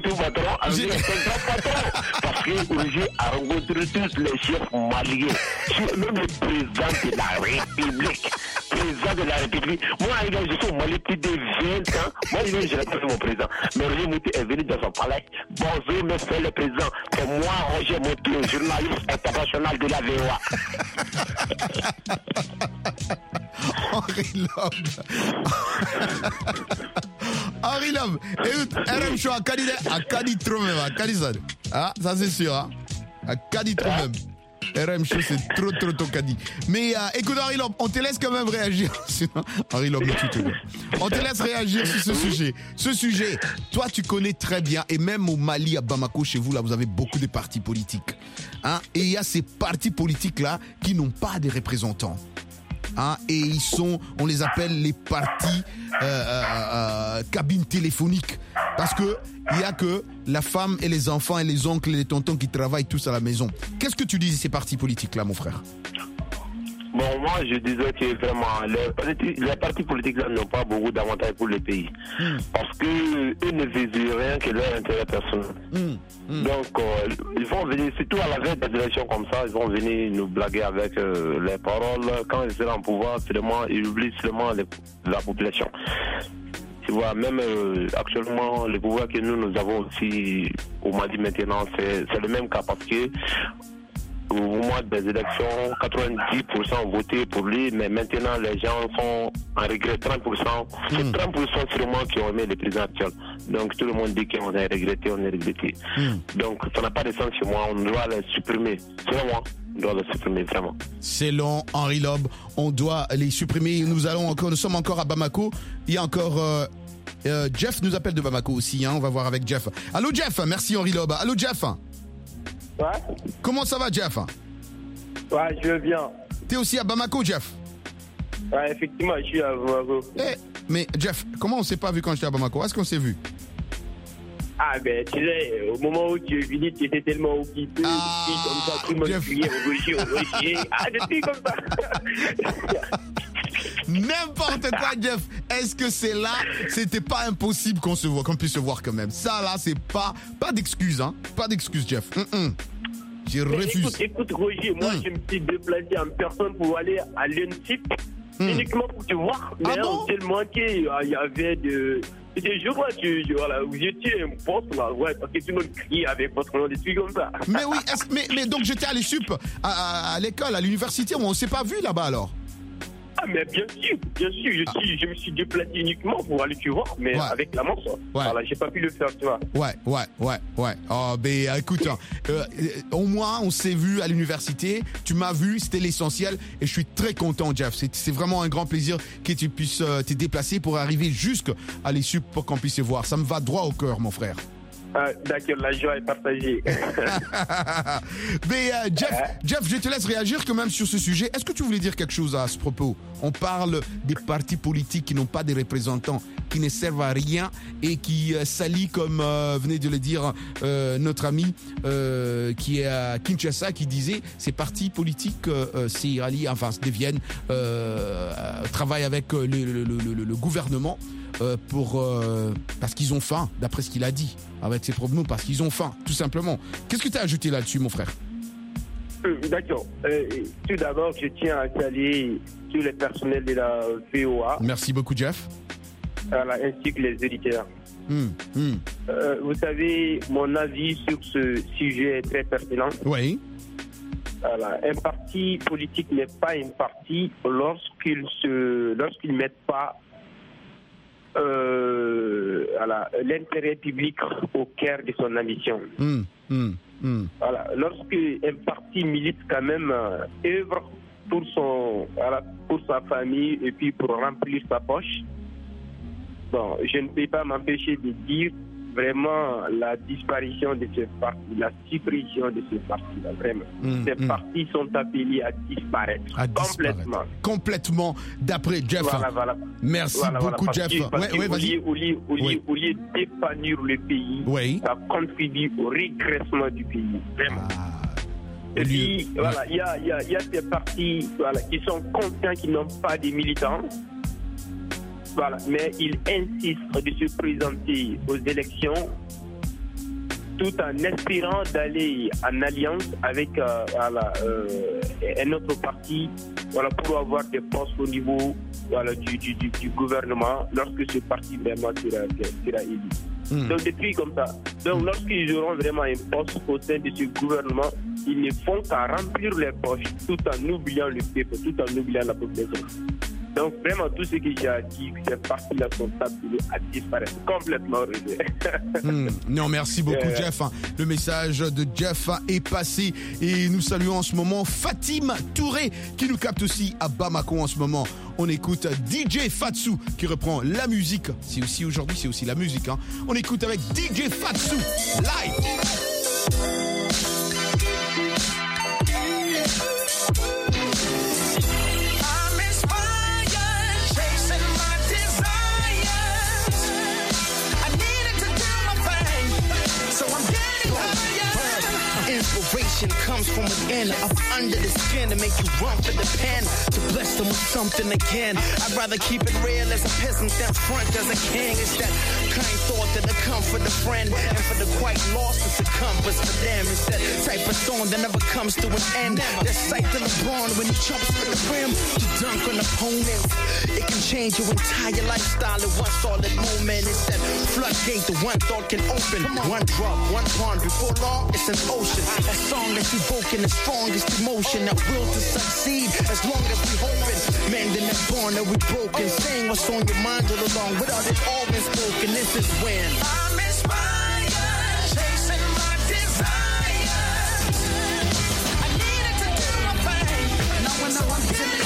Parce que Roger a rencontré tous les chefs maliens, même le président de la République. Moi, je suis au Mali plus de 20 ans. Moi, je n'ai pas vu mon président. Mais Roger Moutou est venu dans son palais. Bonjour, monsieur le président. C'est moi, Roger Moutou, journaliste international de la VOA. Henri Lob, écoute, RM Show à Kadi trop même, à Kadi ça. Ah, ça c'est sûr, hein. À Kadi trop même. RM Show, c'est trop Kadi. Mais écoute, Henri Lob, on te laisse quand même réagir. Henri Lob, on te laisse réagir sur ce sujet. Ce sujet, toi, tu connais très bien, et même au Mali, à Bamako, chez vous, là, vous avez beaucoup de partis politiques. Hein, et il y a ces partis politiques-là qui n'ont pas de représentants. Hein, et on les appelle les partis cabines téléphoniques, parce que il y a que la femme et les enfants et les oncles et les tontons qui travaillent tous à la maison. Qu'est-ce que tu dis de ces partis politiques là, mon frère? Bon, moi, je disais que vraiment, les partis politiques là n'ont pas beaucoup d'avantages pour le pays. Parce qu'eux ne visent rien que leur intérêt personnel. Donc, ils vont venir, surtout à la veille des élections comme ça, ils vont venir nous blaguer avec les paroles. Quand ils seront en pouvoir, seulement, ils oublient seulement la population. Tu vois, même actuellement, le pouvoir que nous avons aussi au Mali maintenant, c'est le même cas, parce que au moment des élections, 90% ont voté pour lui, mais maintenant les gens sont en regret, 30%. C'est 30% sûrement qui ont aimé le président actuel. Donc tout le monde dit qu'on a regretté, Donc ça n'a pas de sens chez moi, on doit les supprimer. Selon moi, on doit les supprimer vraiment. Selon Henri Lob, on doit les supprimer. Nous sommes encore à Bamako. Il y a encore Jeff nous appelle de Bamako aussi, hein. On va voir avec Jeff. Allô Jeff, merci Henri Lob. Allô Jeff. Ouais. Comment ça va, Jeff? Ouais, je vais bien. T'es aussi à Bamako, Jeff? Ouais, effectivement, je suis à Bamako. Mais Jeff, comment on s'est pas vu quand j'étais à Bamako? Est-ce qu'on s'est vu? Ah, ben, tu sais, au moment où tu es venu, tu étais tellement occupé, comme ça, tout le monde criait, Roger. Ah, je suis comme ça. N'importe quoi, Jeff. Est-ce que c'est là? C'était pas impossible qu'on puisse se voir quand même. Ça, là, c'est pas d'excuse, hein. Pas d'excuse, Jeff. Je refuse. Écoute, Roger, moi, je me suis déplacé en personne pour aller à l'UNCIP, uniquement pour te voir. Mais tellement qu'il y avait C'était je crois que voilà, vous étiez un poste là, ouais, parce que tout le monde criait avec votre nom, des trucs comme ça. Mais oui, mais donc j'étais à l'ESUP, à l'école, à l'université, on s'est pas vu là-bas alors? Ah, mais bien sûr, je me suis déplacé uniquement pour aller te voir, mais avec la manche. Voilà, j'ai pas pu le faire, tu vois. Ouais. Oh, ben écoute, au moins on s'est vu à l'université, tu m'as vu, c'était l'essentiel, et je suis très content, Jeff. C'est vraiment un grand plaisir que tu puisses te déplacer pour arriver jusqu'à l'ESUP pour qu'on puisse se voir. Ça me va droit au cœur, mon frère. D'accord, la joie est partagée. Mais Jeff, je te laisse réagir quand même sur ce sujet. Est-ce que tu voulais dire quelque chose à ce propos? On parle des partis politiques qui n'ont pas de représentants, qui ne servent à rien et qui s'allient, comme venait de le dire notre ami qui est à Kinshasa, qui disait ces partis politiques deviennent travaillent avec le gouvernement parce qu'ils ont faim, d'après ce qu'il a dit avec ses propos, parce qu'ils ont faim, tout simplement. Qu'est-ce que tu as ajouté là-dessus, mon frère? D'accord. Tout d'abord, je tiens à saluer tous les personnels de la VOA. Merci beaucoup, Jeff. Voilà, ainsi que les éditeurs. Vous savez, mon avis sur ce sujet est très pertinent. Oui. Voilà, un parti politique n'est pas un parti lorsqu'il ne met pas l'intérêt public au cœur de son ambition. Voilà, lorsqu'un parti milite quand même, œuvre pour sa famille et puis pour remplir sa poche, bon, je ne peux pas m'empêcher de dire vraiment la disparition de ce parti, la suppression de ce parti-là, vraiment. Ces partis sont appelés à disparaître. Complètement. Complètement, d'après Jeff. Voilà. Merci beaucoup, Jeff. Vas-y. Au lieu d'épanouir le pays, ça contribue au régressement du pays, vraiment. Et puis, voilà, il y a ces partis qui sont conscients qu'ils n'ont pas de militants. Voilà, mais il insiste de se présenter aux élections tout en espérant d'aller en alliance avec un autre parti pour avoir des postes au niveau du gouvernement lorsque ce parti vraiment sera élu. Donc c'est plus comme ça. Donc lorsqu'ils auront vraiment un poste au sein de ce gouvernement, ils ne font qu'à remplir les poches tout en oubliant le peuple, tout en oubliant la population. Donc vraiment tout ce que j'ai dit, ces partis-là sont appelés à disparaître complètement. Non, merci beaucoup, Jeff. Le message de Jeff est passé et nous saluons en ce moment Fatim Touré qui nous capte aussi à Bamako en ce moment. On écoute DJ Fatsu qui reprend la musique. C'est aussi aujourd'hui, c'est aussi la musique. On écoute avec DJ Fatsu live. Inspiration comes from within, up under the skin to make you run for the pen, to bless them with something again. I'd rather keep it real as a peasant than front as a king. It's that kind thought that'll come for the friend, and for the quite lost it's a compass for them. It's that type of song that never comes to an end. That sight to LeBron when he jumps for the rim to dunk on opponents. It can change your entire lifestyle in one solid moment. It's that floodgate the one thought can open. One drop, one pond, before long it's an ocean. That song that's evoking the strongest emotion, that will to succeed as long as we hoping. Mending that bond that we broken, saying what's on your mind all along without it all been spoken. This is when I'm inspired, chasing my desires. I needed to do my thing. Now when I want to live,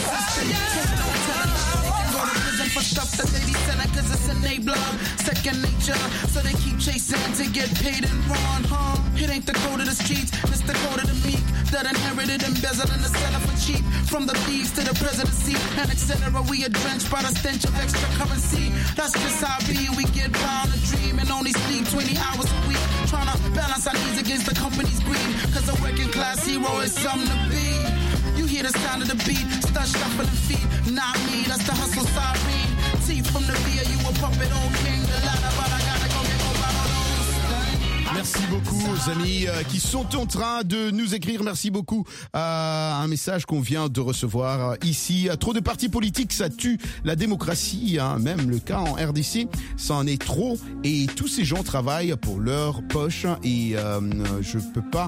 for stuff that they be selling cause it's in they blood, second nature, so they keep chasing to get paid and run, It ain't the code of the streets, it's the code of the meek that inherited, embezzled and the seller for cheap. From the thieves to the presidency and etc. We are drenched by the stench of extra currency. That's just how be, we get by on a dream and only sleep 20 hours a week, trying to balance our needs against the company's greed, cause a working class hero is something to be. You hear the sound of the beat, start shuffling feet. Not me, that's the hustle siren. Teeth from the beer, you a puppet old king. The ladder, but I gotta go get over all those. Merci beaucoup aux amis qui sont en train de nous écrire. Merci beaucoup à un message qu'on vient de recevoir ici. Trop de partis politiques, ça tue la démocratie. Même le cas en RDC, ça en est trop. Et tous ces gens travaillent pour leur poche. Et je peux pas,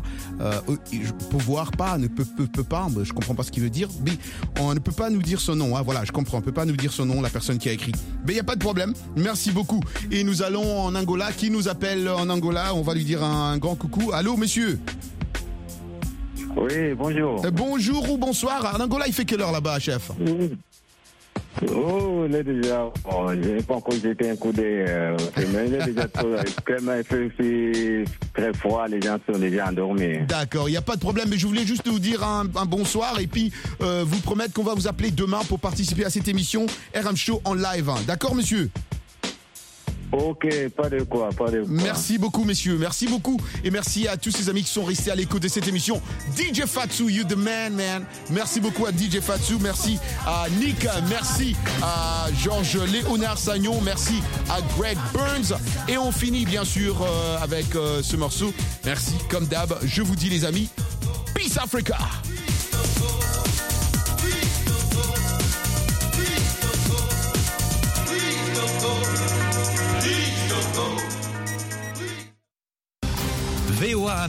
je comprends pas ce qu'il veut dire. Mais on ne peut pas nous dire son nom. Voilà, je comprends. On peut pas nous dire son nom, la personne qui a écrit. Mais il y a pas de problème. Merci beaucoup. Et nous allons en Angola. Qui nous appelle en Angola? On va lui dire un grand coucou. Allô, monsieur? Oui, bonjour. Bonjour ou bonsoir. En Angola, il fait quelle heure là-bas, chef? Oh, il est déjà. Bon, je n'ai pas encore jeté un coup d'œil. Mais il est déjà tellement très froid, les gens sont déjà endormis. D'accord, il n'y a pas de problème. Mais je voulais juste vous dire un bonsoir et puis vous promettre qu'on va vous appeler demain pour participer à cette émission RM Show en live. D'accord, monsieur? Ok, pas de quoi. Merci beaucoup, messieurs. Merci beaucoup. Et merci à tous ces amis qui sont restés à l'écoute de cette émission. DJ Fatsu, you the man. Merci beaucoup à DJ Fatsu. Merci à Nick. Merci à Georges Léonard Sagnon. Merci à Greg Burns. Et on finit, bien sûr, avec ce morceau. Merci, comme d'hab. Je vous dis, les amis, Peace Africa.